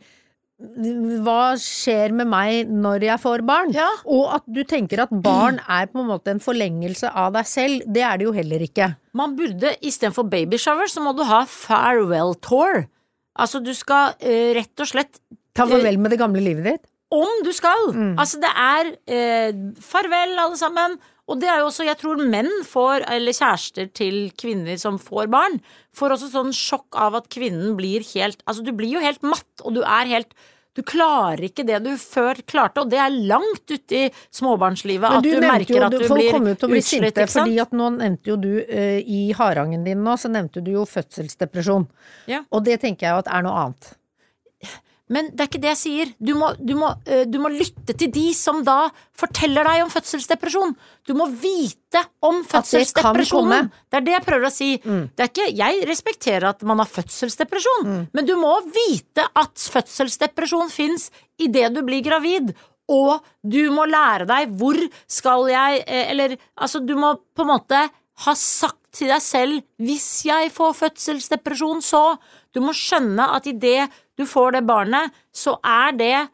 hva skjer med meg når jeg får barn? Ja. Og at du tenker at barn på en måte en forlengelse av deg selv, det det jo heller ikke. Man burde, i stedet for baby shower, så må du ha farewell tour. Altså, du skal rett og slett Ta farvel med det gamle livet ditt. Om du skal. Altså, det farvel alle sammen. Og det jo også, jeg tror menn får, eller kjærester til kvinner som får barn, får også sånn sjokk av at kvinnen blir helt, altså du blir jo helt matt, og du klarer ikke det du før klarte, og det langt ute i småbarnslivet at du merker at du folk blir kommer ut og blir utslitt, sinte, ikke sant? fordi at nå nevnte jo du, i harangen din nå, så nevnte du jo fødselsdepresjon. Ja. Og det tenker jeg jo at noe annet. Men det ikke det jeg sier. Du må lytte til de som da forteller deg om fødselsdepresjon. Du må vite om fødselsdepresjonen. Det det jeg prøver å si. Det ikke, jeg respekterer at man har fødselsdepresjon, men du må vite at fødselsdepresjon finnes i det du blir gravid. Og du må lære deg hvor skal jeg, eller altså du må på en måte ha sagt til deg selv, hvis jeg får fødselsdepresjon, så du må skjønne at i det du får det barnet, så det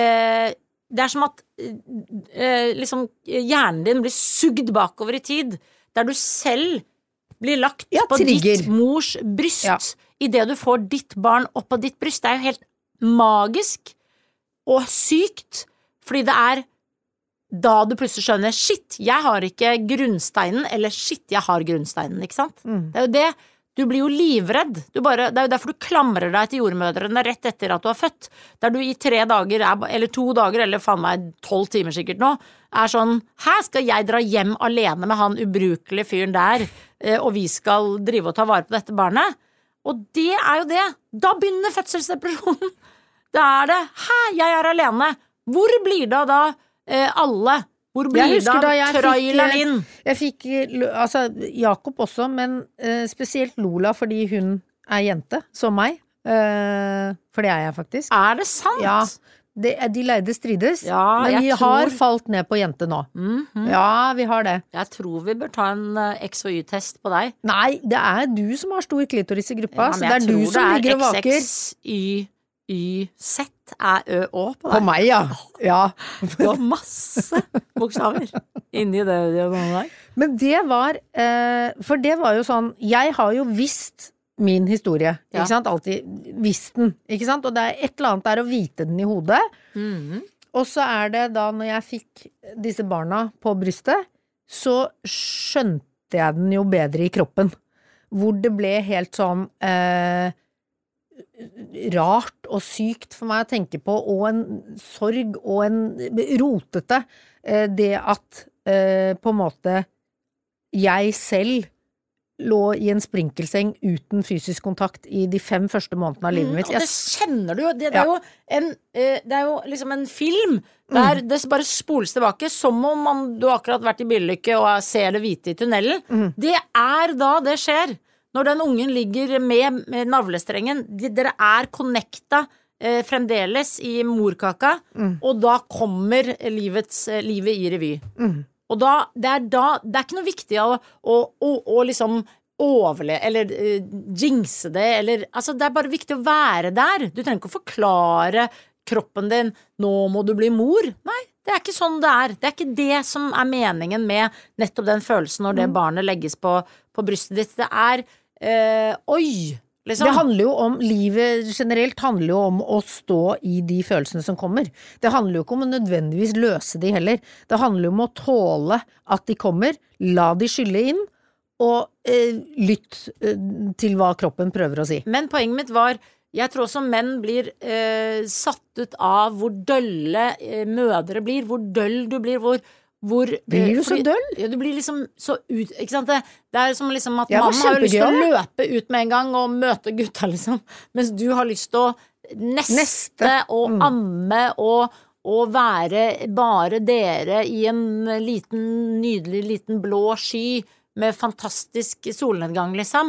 som at liksom hjernen din blir sugd bakover i tid, der du selv blir lagt på ditt mors bryst, i det du får ditt barn opp på ditt bryst. Det jo helt magisk og sykt, fordi det da du plutselig skjønner, shit, jeg har ikke grunnsteinen, eller shit, jeg har grunnsteinen, ikke sant? Det jo det. Du blir jo livredd. Det jo derfor du klamrer deg til jordmødrene rett etter at du har født. Der du i 3 dager, eller 2 dager, eller faen meg 12 timer sikkert nå, sånn, her skal jeg dra hjem alene med han ubrukelige fyren der, og vi skal drive og ta vare på dette barnet. Og det jo det. Da begynner fødselsdepresjonen. Da det, jeg alene. Hvor blir det da alle? Hvor blir det av traileren inn? Jeg fikk, altså Jakob også, men spesielt Lola, fordi hun jente, som meg. For det jeg faktisk. Det sant? Ja, de leide strides, men vi tror... har falt ned på jente nå. Ja, vi har det. Jeg tror vi bør ta en X og Y-test på deg. Nei, det du som har stor klitoris i gruppa, så det du som ligger og vaker. Y-Z Ø-Å på deg. På meg, ja. Du har masse bokstaver inni det der. Men det var, for det var jo sånn, jeg har jo visst min historie, ikke sant? Alltid visst den, ikke sant? Og det et eller annet der å vite den i hodet. Og så det da, når jeg fikk disse barna på brystet, så skjønte jeg den jo bedre i kroppen. Hvor det ble helt sånn rart og sykt for meg å tenke på, og en sorg og en rotete, det at på en måte jeg selv lå i en sprinkelseng uten fysisk kontakt i de 5 første månedene av livet mitt. Og det kjenner du jo, det jo liksom en film der det bare spoles tilbake som om du akkurat vært i bilulykke og ser det hvite i tunnelen. Det da det skjer. Når den ungen ligger med navlestrengen, dere connecta fremdeles i morkaka, og da kommer livet i revy. Og da, det ikke noe viktig å liksom overleve, eller jinxe det, eller, altså det bare viktig å være der. Du trenger ikke å forklare kroppen din, nå må du bli mor. Nei, det ikke sånn det Det ikke det som meningen med nettopp den følelsen når det barnet legges på brystet ditt. Det oi, liksom. Det handler jo om, livet generelt handler jo om å stå i de følelsene som kommer. Det handler jo ikke om å nødvendigvis løse de heller. Det handler jo om å tåle at de kommer, la de skylle inn, og lytt til hva kroppen prøver å si. Men poenget mitt var, jeg tror også menn blir satt ut av hvor dølle mødre blir, hvor døll du blir, blir du så døll? Ja, du blir liksom så ut, ikke sant? Det som liksom at mannen har jo lyst til å løpe ut med en gang og møte gutta, liksom. Mens du har lyst til å neste og amme og være bare dere i en nydelig liten blå sky med fantastisk solnedgang, liksom.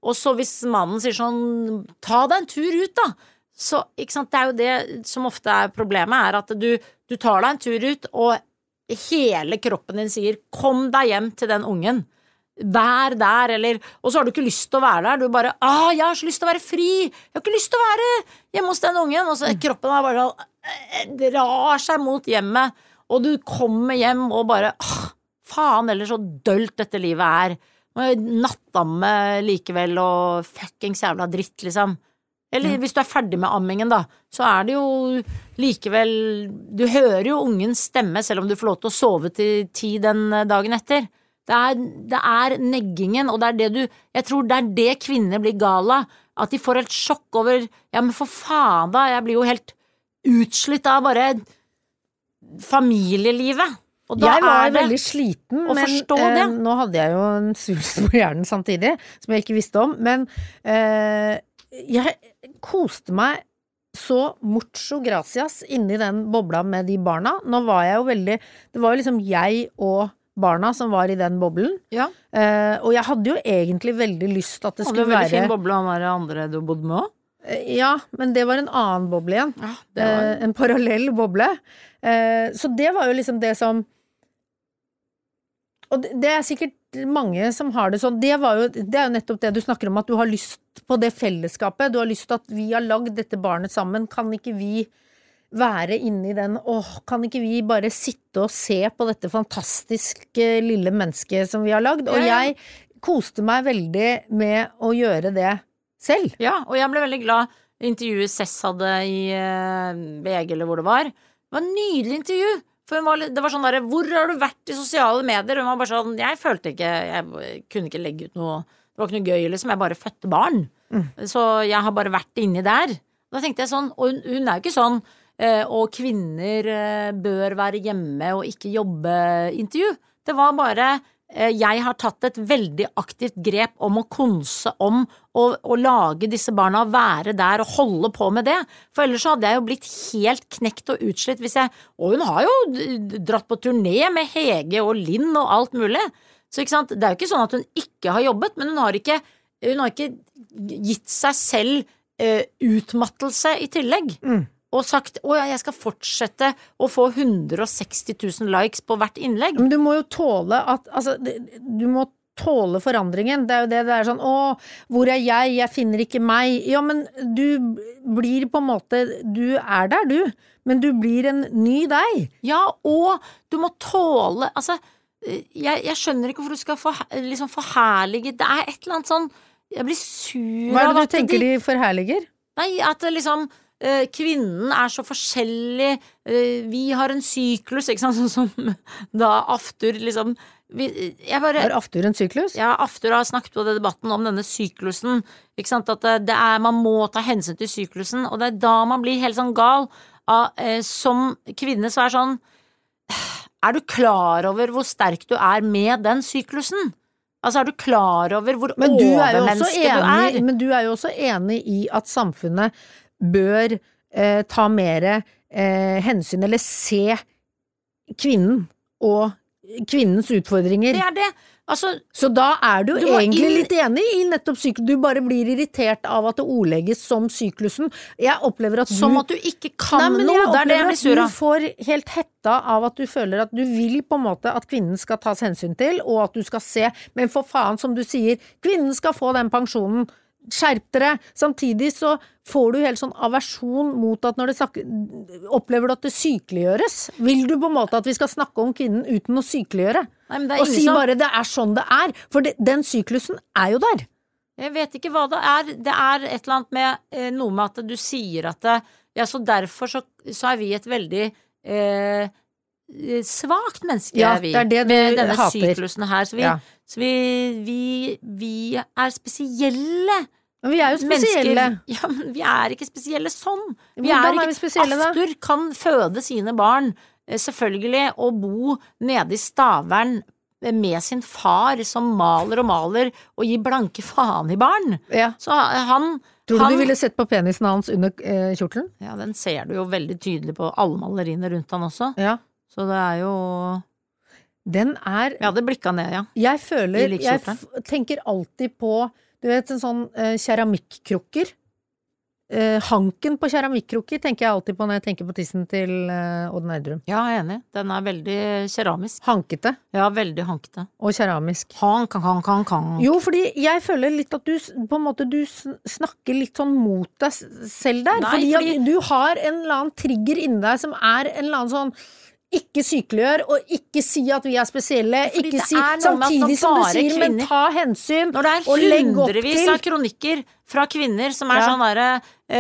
Og så hvis mannen sier sånn, ta deg en tur ut da, så, ikke sant, det jo det som ofte problemet at du tar deg en tur ut, og hele kroppen din sier, kom deg hjem til den ungen, vær der, og så har du ikke lyst til å være der, du bare, jeg har så lyst til å være fri, jeg har ikke lyst til å være hjemme hos den ungen, og så kroppen bare drar seg mot hjemmet, og du kommer hjem og bare, faen, eller så dølt dette livet nattamme likevel, og fuckings jævla dritt, liksom. Eller hvis du ferdig med ammingen da, så det jo likevel, du hører jo ungens stemme, selv om du får lov til å sove til 10 den dagen etter. Det neggingen, og det det jeg tror det det kvinner blir gale av, at de får helt sjokk over, ja, men for faen da, jeg blir jo helt utslitt av bare familielivet. Og da jeg var veldig sliten, men nå hadde jeg jo en svulst på hjernen samtidig, som jeg ikke visste om, men jeg koste meg så mucho gracias inni den bobla med de barna. Nå var jeg jo det var jo liksom jeg og barna som var i den boblen, og jeg hadde jo egentlig veldig lyst at det skulle være... Hadde du veldig fin boble av de andre du bodde med også? Ja, men det var en annen boble igjen. En parallell boble. Så det var jo liksom det som... Og det sikkert mange som har det sånn, det er jo nettopp det du snakker om, at du har lyst på det fellesskapet, du har lyst til at vi har lagd dette barnet sammen, kan ikke vi være inne i den, kan ikke vi bare sitte og se på dette fantastiske lille mennesket som vi har lagd, og jeg koste meg veldig med å gjøre det selv. Ja, og jeg ble veldig glad intervjuet Cess hadde i VG eller hvor det var et nydelig intervju. For det var sånn der, hvor har du vært i sosiale medier? Hun var bare sånn, jeg følte ikke, jeg kunne ikke legge ut noe, det var ikke noe gøy liksom, jeg bare fødte barn. Så jeg har bare vært inni der. Da tenkte jeg sånn, og hun jo ikke sånn, og kvinner bør være hjemme og ikke jobbe intervju. Det var bare, jeg har tatt et veldig aktivt grep om å konse om og lage disse barna, være der og holde på med det. For ellers så hadde jeg jo blitt helt knekt og utslitt hvis og hun har jo dratt på turné med Hege og Linn og alt mulig. Så ikke sant, det jo ikke sånn at hun ikke har jobbet, men hun har ikke gitt seg selv utmattelse i tillegg. Og sagt, jeg skal fortsette å få 160 000 likes på hvert innlegg. Men du må jo tåle at, altså, du må tåle forandringen. Det jo det sånn, hvor jeg? Jeg finner ikke meg. Ja, men du blir på en måte, du der du, men du blir en ny deg. Ja, og du må tåle, altså, jeg skjønner ikke hvorfor du skal liksom forherlige, det et eller annet sånn, jeg blir sur av at Hva det du tenker de forherliger? Nei, at det liksom... kvinnen så forskjellig, vi har en syklus, ikke sant, sånn som da Aftur liksom, Har Aftur en syklus? Ja, Aftur har snakket på det debatten om denne syklusen, ikke sant, at man må ta hensyn til syklusen, og det da man blir helt sånn gal, som kvinne så sånn, du klar over hvor sterk du med den syklusen? Altså, du klar over hvor overmenneske du Men du jo også enig i at samfunnet bør ta mer hensyn, eller se kvinnen og kvinnens utfordringer. Det altså, så da du egentlig litt enig i nettopp syklus, du bare blir irritert av at det ordlegges som syklusen. Jeg opplever at som at du ikke kan noe, det jeg blir sur av. Du får helt hetta av at du føler at du vil på en måte at kvinnen skal tas hensyn til, og at du skal se, men for faen som du sier, kvinnen skal få den pensjonen, skjerp dere. Samtidig så får du helt sånn aversjon mot at når opplever du at det sykeliggjøres? Vil du på en måte at vi skal snakke om kvinnen uten å sykeliggjøre? Nei, og si bare det sånn det for den syklusen jo der. Jeg vet ikke hva det det et eller annet med noe med at du sier at ja, så derfor så vi et veldig svagt menneske vi, det med denne hater. syklusen her, så vi spesielle. Men vi jo spesielle. Ja, men vi ikke spesielle sånn. Hvordan vi spesielle da? Aftur kan føde sine barn, selvfølgelig, og bo nede i Stavern med sin far som maler og gir blanke faen i barn. Ja. Så han Tror du ville sett på penisen hans under kjortelen? Ja, den ser du jo veldig tydelig på alle maleriene rundt han også. Ja. Så det jo Den Ja, det blikka ned, ja. Jeg føler, jeg tenker alltid på Du vet, en sånn keramikkrukker. Hanken på keramikkrukker tenker jeg alltid på når jeg tenker på tissen til Odd Nerdrum. Ja, jeg er enig. Den er veldig keramisk. Hankete. Ja, veldig hankete. Og keramisk. Hank. Jo, fordi jeg føler litt at du på en måte du snakker litt sånn mot deg selv der. Nei, fordi at du har en eller annen trigger inni deg som er en eller annen sånn ikke sykeliggjør, og ikke si at vi er spesielle, fordi ikke si samtidig som du sier, men ta hensyn, når det er og legg opp hundrevis til av kronikker fra kvinner som er sånn derre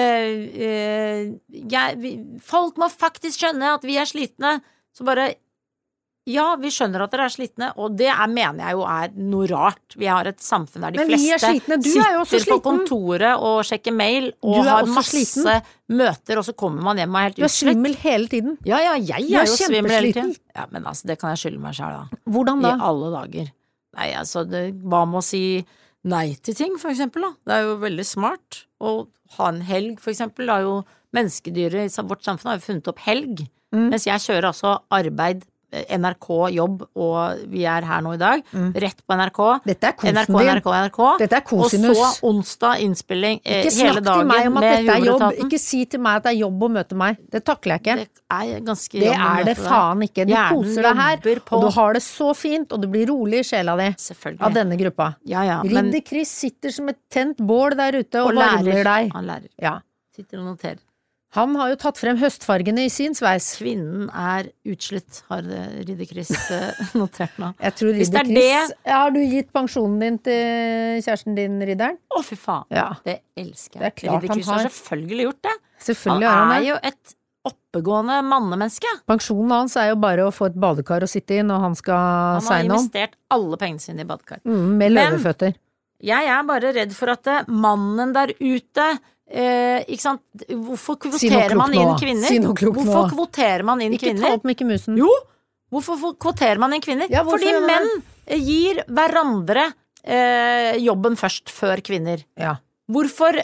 folk må faktisk skjønne at vi er slitne, så bare ja, vi skjønner at dere er slitne, og det mener jeg jo er noe rart. Vi har et samfunn der de fleste sitter på kontoret og sjekker mail og har masse møter, og så kommer man hjem og er helt utslitt. Du er svimmel hele tiden. Ja, jeg er jo svimmel hele tiden. Ja, men altså, det kan jeg skylde meg selv da. Hvordan da? I alle dager. Nei, altså, hva med å si nei til ting, for eksempel da? Det er jo veldig smart å ha en helg, for eksempel. Det er jo menneskedyret i vårt samfunn har jo funnet opp helg, mens jeg kjører altså arbeid NRK jobb, og vi er her nå i dag, rett på NRK. Dette er kosen NRK. Dette er kosinus. Og så onsdag innspilling hele dagen. Ikke snakk til meg om at dette er jobb. Ikke si til meg at det er jobb å møte meg. Det takler jeg ikke. Det er ganske jobb å møte deg. Det er det faen ikke. Du koser deg her, og du har det så fint, og du blir rolig i sjela di av denne gruppa. Ridder Chris sitter som et tent bål der ute og varmer deg. Han lærer. Ja. Sitter og noterer. Han har jo tatt frem høstfargene i sin sveis. Kvinnen er utslitt, har Ridder Chris notert nå. Jeg tror Ridder Chris har du gitt pensjonen din til kjæresten din, Ridderen? Å, fy faen. Ja. Det elsker jeg. Det er klart Ridder Chris har selvfølgelig gjort det. Selvfølgelig han er jo et oppegående mannemenneske. Pensjonen hans er jo bare å få et badekar å sitte i når han skal segne om. Han har investert alle pengene sine i badekar. Med løveføtter. Jeg er bare redd for at mannen der ute ikke sant? Hvorfor kvoterer man inn kvinner? Hvorfor kvoterer man inn kvinner? Ikke ta opp Mikke Musen. Jo, hvorfor kvoterer man inn kvinner? Fordi menn gir hverandre jobben først før kvinner. Ja. Hvorfor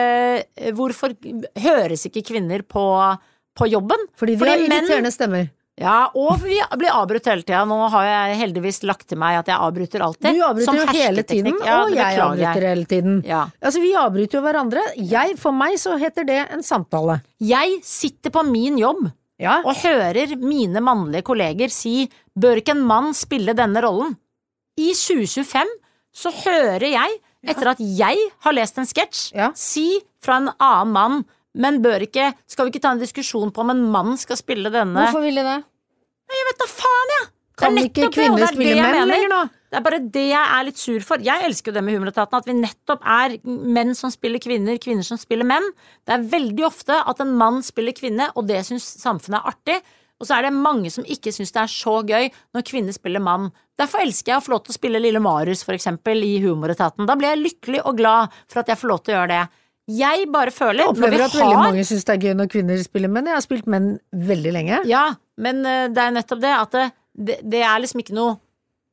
høres ikke kvinner på jobben? Fordi de har irriterende stemmer. Ja, og vi blir avbrutt hele tiden. Nå har jeg heldigvis lagt til meg at jeg avbryter alltid. Du avbryter jo hele tiden, og jeg avbryter hele tiden. Ja. Altså, vi avbryter jo hverandre. For meg så heter det en samtale. Jeg sitter på min jobb og hører mine mannlige kolleger si, bør ikke en mann spille denne rollen? I 2025 så hører jeg, etter at jeg har lest en sketsj, si fra en annen mann, men skal vi ikke ta en diskusjon på om en mann skal spille denne? Hvorfor vil de det? Jeg vet da faen, jeg! Kan ikke kvinner spille menn lenger nå? Det er bare det jeg er litt sur for. Jeg elsker jo det med Humoretaten, at vi nettopp er menn som spiller kvinner, kvinner som spiller menn. Det er veldig ofte at en mann spiller kvinne, og det synes samfunnet er artig. Og så er det mange som ikke synes det er så gøy når kvinner spiller mann. Derfor elsker jeg å få lov til å spille Lille Marius, for eksempel, i Humoretaten. Da blir jeg lykkelig og glad for at jeg får lov til å gjøre det. Jeg bare føler Jeg opplever at veldig mange synes det er gøy når kvinner spiller menn. Jeg har spilt menn veldig lenge. Ja, men det er nettopp det at det er liksom ikke noe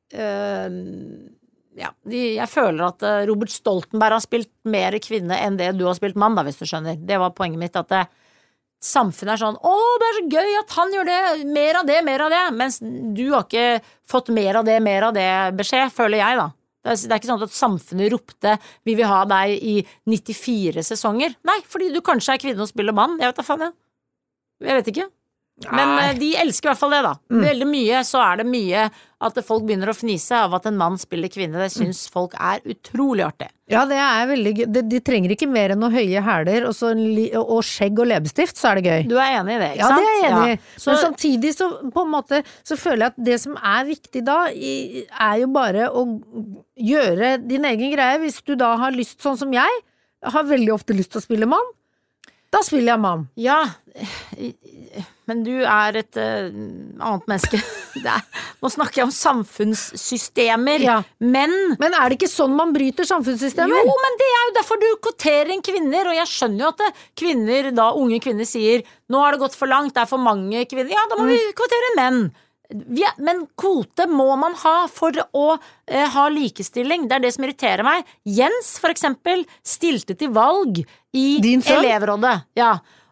jeg føler at Robert Stoltenberg har spilt mer kvinne enn det du har spilt mann, da, hvis du skjønner. Det var poenget mitt, at samfunnet er sånn, det er så gøy at han gjør det, mer av det, mens du har ikke fått mer av det beskjed, føler jeg da. Det er ikke sånn at samfunnet ropte vi vil ha deg i 94 sesonger. Nei, fordi du kanskje er kvinne og spiller mann. Jeg vet da faen, jeg vet ikke. Men de elsker i hvert fall det da. Veldig mye så er det mye at folk begynner å fnise av at en mann spiller kvinne. Det synes folk er utrolig artig. Ja, det er veldig gøy. De trenger ikke mer enn noen høye hæler og skjegg og leppestift, så er det gøy. Du er enig i det, ikke sant? Ja, det er jeg enig i. Men samtidig så på en måte så føler jeg at det som er viktig da er jo bare å gjøre din egen greie. Hvis du da har lyst, sånn som jeg har veldig ofte lyst til å spille mann, da spiller jeg mann. Ja, men du er et annet menneske. Nå snakker jeg om samfunnssystemer. Ja. Men er det ikke sånn man bryter samfunnssystemer? Jo, men det er jo derfor du kvoterer inn kvinner. Og jeg skjønner jo at kvinner, da unge kvinner sier nå har det gått for langt, det er for mange kvinner. Ja, da må vi kvotere inn menn. Men kvote må man ha for å ha likestilling. Det er det som irriterer meg. Jens for eksempel stilte til valg i elevrådet. Ja.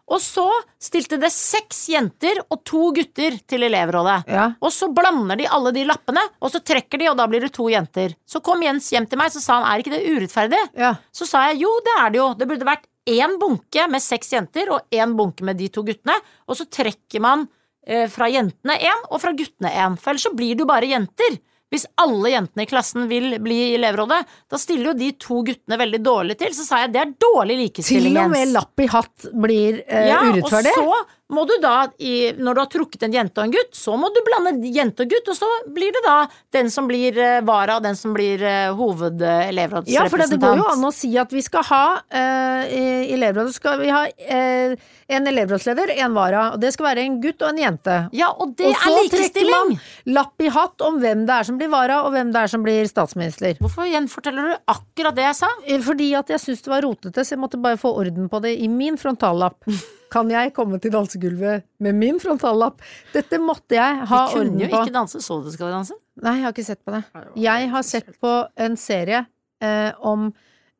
Og så stilte det 6 jenter og 2 gutter til elevrådet. Ja. Og så blander de alle de lappene, og så trekker de, og da blir det 2 jenter. Så kom Jens hjem til meg, så sa han, er ikke det urettferdig? Ja. Så sa jeg, jo, det er det jo. Det burde vært 1 bunke med 6 jenter, og 1 bunke med de 2 guttene. Og så trekker man fra jentene 1, og fra guttene 1. For ellers så blir det jo bare jenter. Hvis alle jentene i klassen vil bli i elevrådet, da stiller jo de 2 guttene veldig dårlig til. Så sa jeg, det er dårlig likestilling. Til og med lapp i hatt blir urettferdig. Ja, og så må du da, når du har trukket en jente og en gutt, så må du blande jente og gutt, og så blir det da den som blir vara, og den som blir hovedelevrådsrepresentant. Ja, for det går jo an å si at vi skal ha, i elevrådet skal vi ha en elevrådsleder, en vara, og det skal være en gutt og en jente. Ja, og det er likestilling. Og så trekker man lapp i hatt om hvem det er som blir vara, og hvem det er som blir statsminister. Hvorfor gjenforteller du akkurat det jeg sa? Fordi at jeg synes det var rotete, så jeg måtte bare få orden på det i min frontallapp. Kan jeg komme til dansegulvet med min frontallapp? Dette måtte jeg ha orden på. Vi kunne jo ikke danse, så du skal danse? Nei, jeg har ikke sett på det. Jeg har sett på en serie om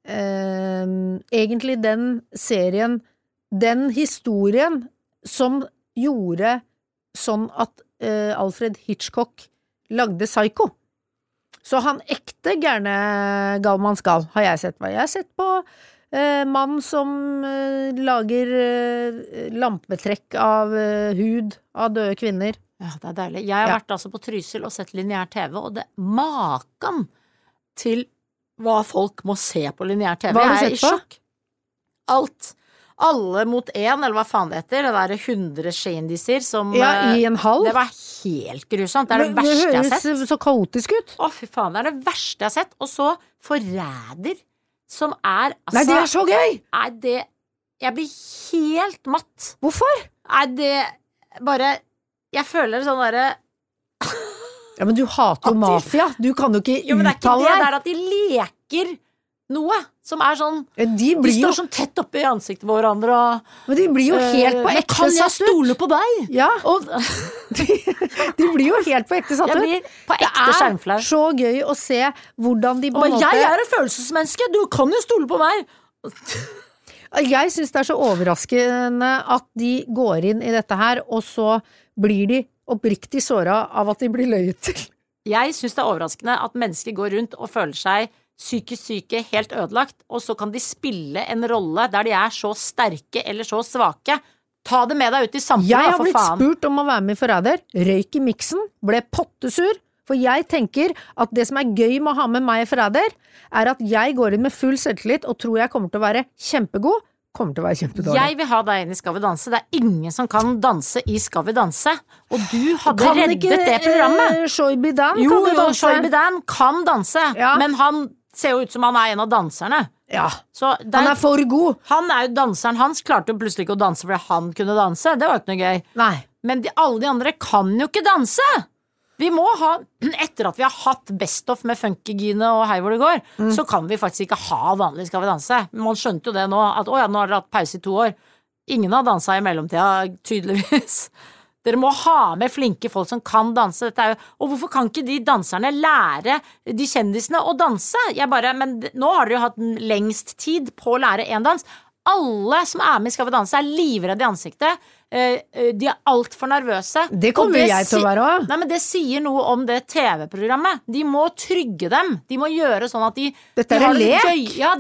egentlig den serien, den historien som gjorde sånn at Alfred Hitchcock lagde Psycho. Så han ekte gærne galmann skal, har jeg sett på. Jeg har sett på mann som lager lampetrekk av hud av døde kvinner. Ja, det er deilig. Jeg har vært altså på Trysil og sett lineær TV, og det maken til hva folk må se på lineær TV. Hva har du Jeg sett på? sjokk. Alt. Alle mot en, eller hva faen det heter. Det der 100 kjendiser som I en halv. Det var helt grusomt. Det er det verste jeg har sett. Det høres så kaotisk ut. Å, fy faen, det er det verste jeg har sett. Og så forræder som er altså, Nei, det er så gøy! Nei, det Jeg blir helt matt. Hvorfor? Nei, det bare Jeg føler sånn derre Ja, men du hater jo mafia. Du kan jo ikke Jo, men det er ikke uttale det. deg. Det er at de leker noe som er sånn De De blir jo, står sånn tett oppi ansiktet på hverandre og men de blir jo helt på men ekte kan jeg satt ut. stole på deg? Ja, Og de blir jo helt på ekte satt jeg ut. blir på Det ekte er skjermflau. så gøy å se hvordan de på en Men jeg måte er et følelsesmenneske, du kan jo stole på meg. Jeg synes det er så overraskende at de går inn i dette her, og så blir de oppriktig såra av at de blir løyet til. Jeg synes det er overraskende at mennesker går rundt og føler seg psykisk syke, helt ødelagt, og så kan de spille en rolle der de er så sterke eller så svake. Ta det med deg ut i samfunnet, Jeg har for blitt faen. spurt om å være med i Forræder, røyk i miksen, ble pottesur, for jeg tenker at det som er gøy med å ha med meg i Forræder, er at jeg går inn med full selvtillit og tror jeg kommer til å være kjempegod, kommer til å være kjempedårlig. Jeg vil ha deg inn i Skal vi danse. Det er ingen som kan danse i Skal vi danse. Og du hadde reddet det programmet. Shoibi Dan Jo, kan jo danse. Shoibi Dan kan danse, Ja. men han ser jo ut som han er en av danserne. Ja, Så han er for god. han er jo danseren hans, klarte jo plutselig ikke å danse fordi han kunne danse. Det var jo ikke noe gøy. Nei. Men alle de andre kan jo ikke danse. Vi må ha, etter at vi har hatt Best of med Funkygine og Hei hvor det går, så kan vi faktisk ikke ha vanlig Skal vi danse. Man skjønte jo det nå, at nå har dere hatt pause i 2 år. Ingen har danset i mellomtida, tydeligvis. Dere må ha med flinke folk som kan danse. Dette er jo, og hvorfor kan ikke de danserne lære de kjendisene å danse? Men nå har dere jo hatt lengst tid på å lære en dans. Alle som er med i Skal vi danse er livredde i ansiktet. De er alt for nervøse. Det kommer Og jeg til å være også. Nei, men det sier noe om det TV-programmet. De må trygge dem. De må gjøre sånn at de Dette er de har en det lek. gøy. Ja,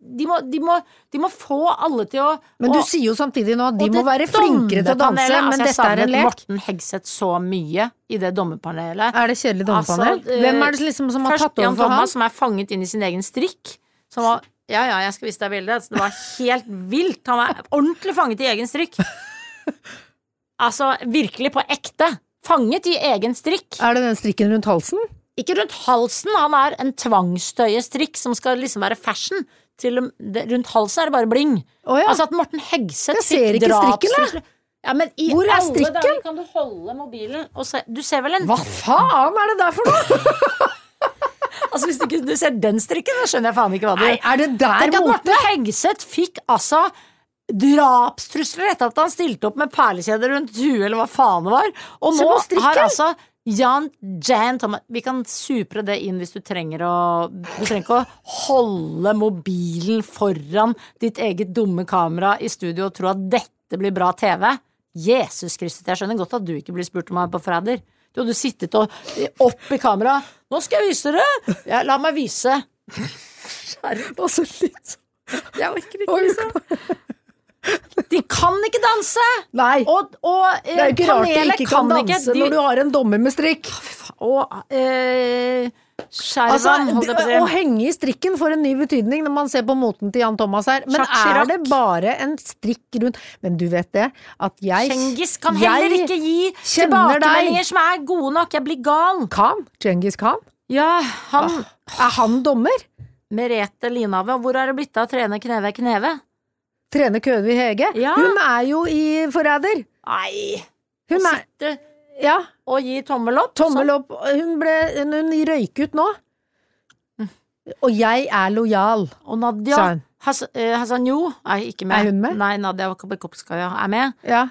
de må få alle til å Men du og- sier jo samtidig nå at de og må det være flinkere til å danse, dommerpanelet, men jeg dette er en savnet lek. Morten Hegseth så mye i det dommerpanelet. Er det kjedelig dommerpanel? Altså, Hvem er det liksom som har Først tatt Jan over for Thomas, han? som er fanget inn i sin egen strikk. Som var, ja, jeg skal vise deg bildet. Det var helt vilt. Han er ordentlig fanget i egen strikk. Altså, virkelig på ekte. Fanget i egen strikk. Er det den strikken rundt halsen? Ikke rundt halsen, han er en tvangstøyestrikk som skal liksom være fashion. Rundt halsen er det bare bling. Å ja. Altså at Morten Hegseth Jeg ser fikk ikke strikken, drapstrusler. Ja, men i Hvor er alle strikken? dager kan du holde mobilen og se. Du ser vel en Hva faen er det der for noe? Altså hvis du ikke ser den strikken, så skjønner jeg faen ikke hva du Nei, er det der Tenk at borte? Morten Hegseth fikk altså drapstrusler etter at han stilte opp med perlekjeder rundt huet, eller hva faen det var. Og Se nå på strikken. har altså Jan Thomas, vi kan supre det inn hvis du trenger ikke å holde mobilen foran ditt eget dumme kamera i studio og tro at dette dette blir bra TV. Jesus Kristus, jeg skjønner godt at du ikke blir spurt om meg på Forræder. Du hadde sittet og opp i kamera. Nå skal jeg vise dere! Ja, la meg vise. Og så litt Jeg orker ikke vise. De kan ikke danse! Nei, Og det er jo ikke rart de ikke kan danse når du har en dommer med strikk. Og skjervan, holdt jeg på å si. Å henge i strikken får en ny betydning når man ser på moten til Jan Thomas her. Men er det bare en strikk rundt? Men du vet det, at Cengiz kan heller ikke gi tilbakemeldinger som er gode nok. Jeg blir gal. Cengiz Khan? Ja, han Er han dommer? Merete Linave, hvor er det blitt av trene Kneve? Trener Kødvi Hege? Ja. Hun er jo i Forræder. Nei, Hun er sitte Ja, og gi tommel opp. tommel opp. Hun røyk ut nå. Og jeg er lojal, Og Nadia sa hun. Hasanjo er ikke med. Er hun med? Nei, Nadia Bekopskaja er med. Ja.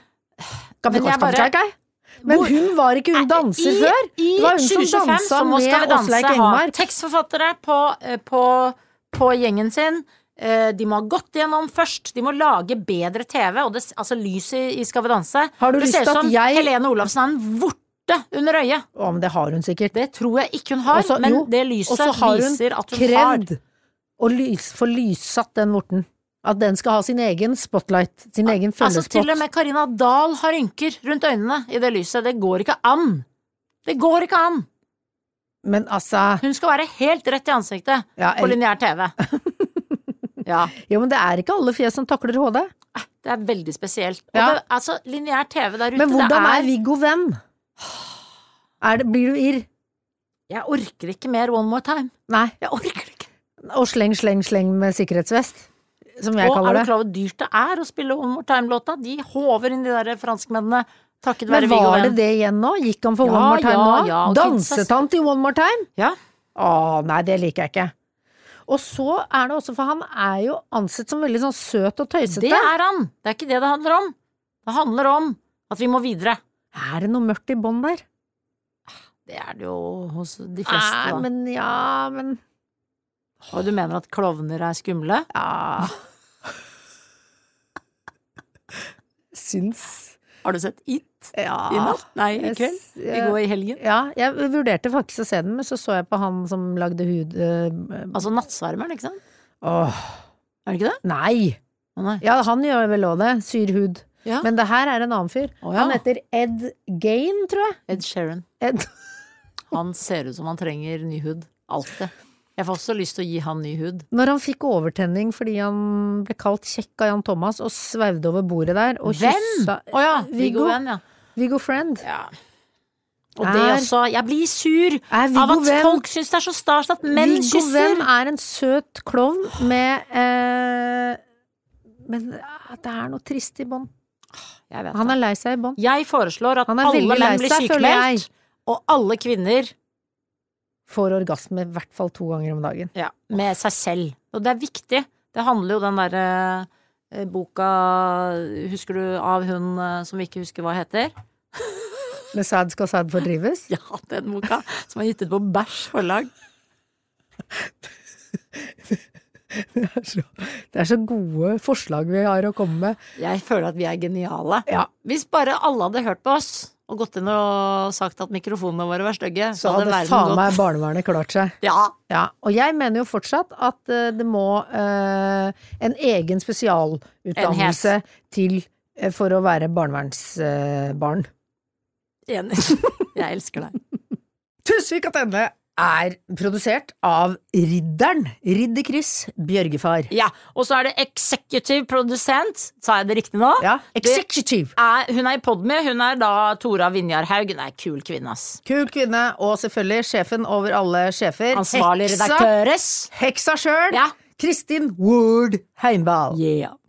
Men hun var ikke hun danser før. I Det var hun som 2025 dansa så må Skal med vi danse Åsleik ha Engmark. tekstforfattere på gjengen sin. De må ha gått gjennom først. De må lage bedre TV. Og altså lyset i Skal vi danse. Har du Det lyst ser til ut som at jeg Helene Olafsen er en vorte under øyet. Å, men det har hun sikkert. Det tror jeg ikke hun har, Også- men jo, det Og lyset så har hun viser at hun har. krevd å få lyssatt den vorten. At den skal ha sin egen spotlight, sin egen Altså følgespot. til og med Karina Dahl har rynker rundt øynene i det lyset. Det går ikke an. Det går ikke an. Men altså Hun skal være helt rett i ansiktet ja, på lineær TV. Ja, Jo, men det er ikke alle fjes som takler HD. det er veldig spesielt. Og Ja. det, altså, lineær TV der ute, Men hvordan det er Viggo venn? Blir du irr? Jeg orker ikke mer One More Time. Nei. Jeg orker det ikke. Og sleng med sikkerhetsvest, som jeg Og er kaller du det. klar over hvor dyrt det er å spille One More Time-låta? De håver inn de der franskmennene takket være Men Viggo var det Venn. det igjen nå? Gikk han for Ja, One More Time nå? ja, og Danset han til One More Time? Ja. Å, nei, det liker jeg ikke. Og så er det også, for han er jo ansett som veldig sånn søt og tøysete. Det er han. Det er ikke det det handler om. Det handler om at vi må videre. Er det noe mørkt i bånn der? Det er det jo hos de fleste, da. Men Og du mener at klovner er skumle? ja. Syns Har du sett It i Ja. natt? Nei, i kveld? I går i helgen? Ja, jeg vurderte faktisk å se den, men så så jeg på han som lagde hud Altså Nattsvermeren, ikke sant? Åh, Er det ikke det? nei! Å nei. Ja, han gjør vel òg det. Syr hud. Ja. Men det her er en annen fyr. Å, ja. Han heter Ed Gein, tror jeg. Ed Sheeran. Ed. Han ser ut som han trenger ny hud. Alltid. Jeg får også lyst til å gi han ny hud. Når han fikk overtenning fordi han ble kalt kjekk av Jan Thomas og svevde over bordet der og Hvem? kyssa Å ja, Viggo. Viggo Venn, ja. Viggo Friend. Ja. Og det også. Jeg blir sur Er av Viggo at Venn folk syns det er så stas at menn Viggo Venn kysser. er en søt klovn med men det er noe trist i bånn. Jeg vet Han det. er lei seg i bånn. Jeg foreslår at Han er alle veldig lei menn blir seg, føler jeg. sykemeldt, og alle kvinner Får orgasme i hvert fall 2 ganger om dagen. med seg selv. Og det er viktig. Det handler jo den derre boka, husker du, av hun som vi ikke husker hva heter? Med sæd skal sæd fordrives. Ja, den boka, som er gitt ut på Bæsj forlag. Det er så gode forslag vi har å komme med. Jeg føler at vi er geniale. Ja. Hvis bare alle hadde hørt på oss, og gått inn og sagt at mikrofonene våre var stygge, Så hadde verden faen gått. meg barnevernet klart seg. Ja. Ja, og jeg mener jo fortsatt at det må en egen spesialutdannelse til for å være barnevernsbarn. Enig. Jeg elsker deg. Tusvik Attende er produsert av Ridderen, Ridder Chris Bjørgefar. Ja, og så er det executive produsent. Sa jeg det riktig nå? Ja, executive. Hun er i Podme. Hun er da Tora Vinjarhaug. Hun er kul kvinne, ass. Kul kvinne, og selvfølgelig sjefen over alle sjefer. Ansvarlig redaktøres. Heksa sjøl. Ja. Kristin Ward Heimball. Yeah.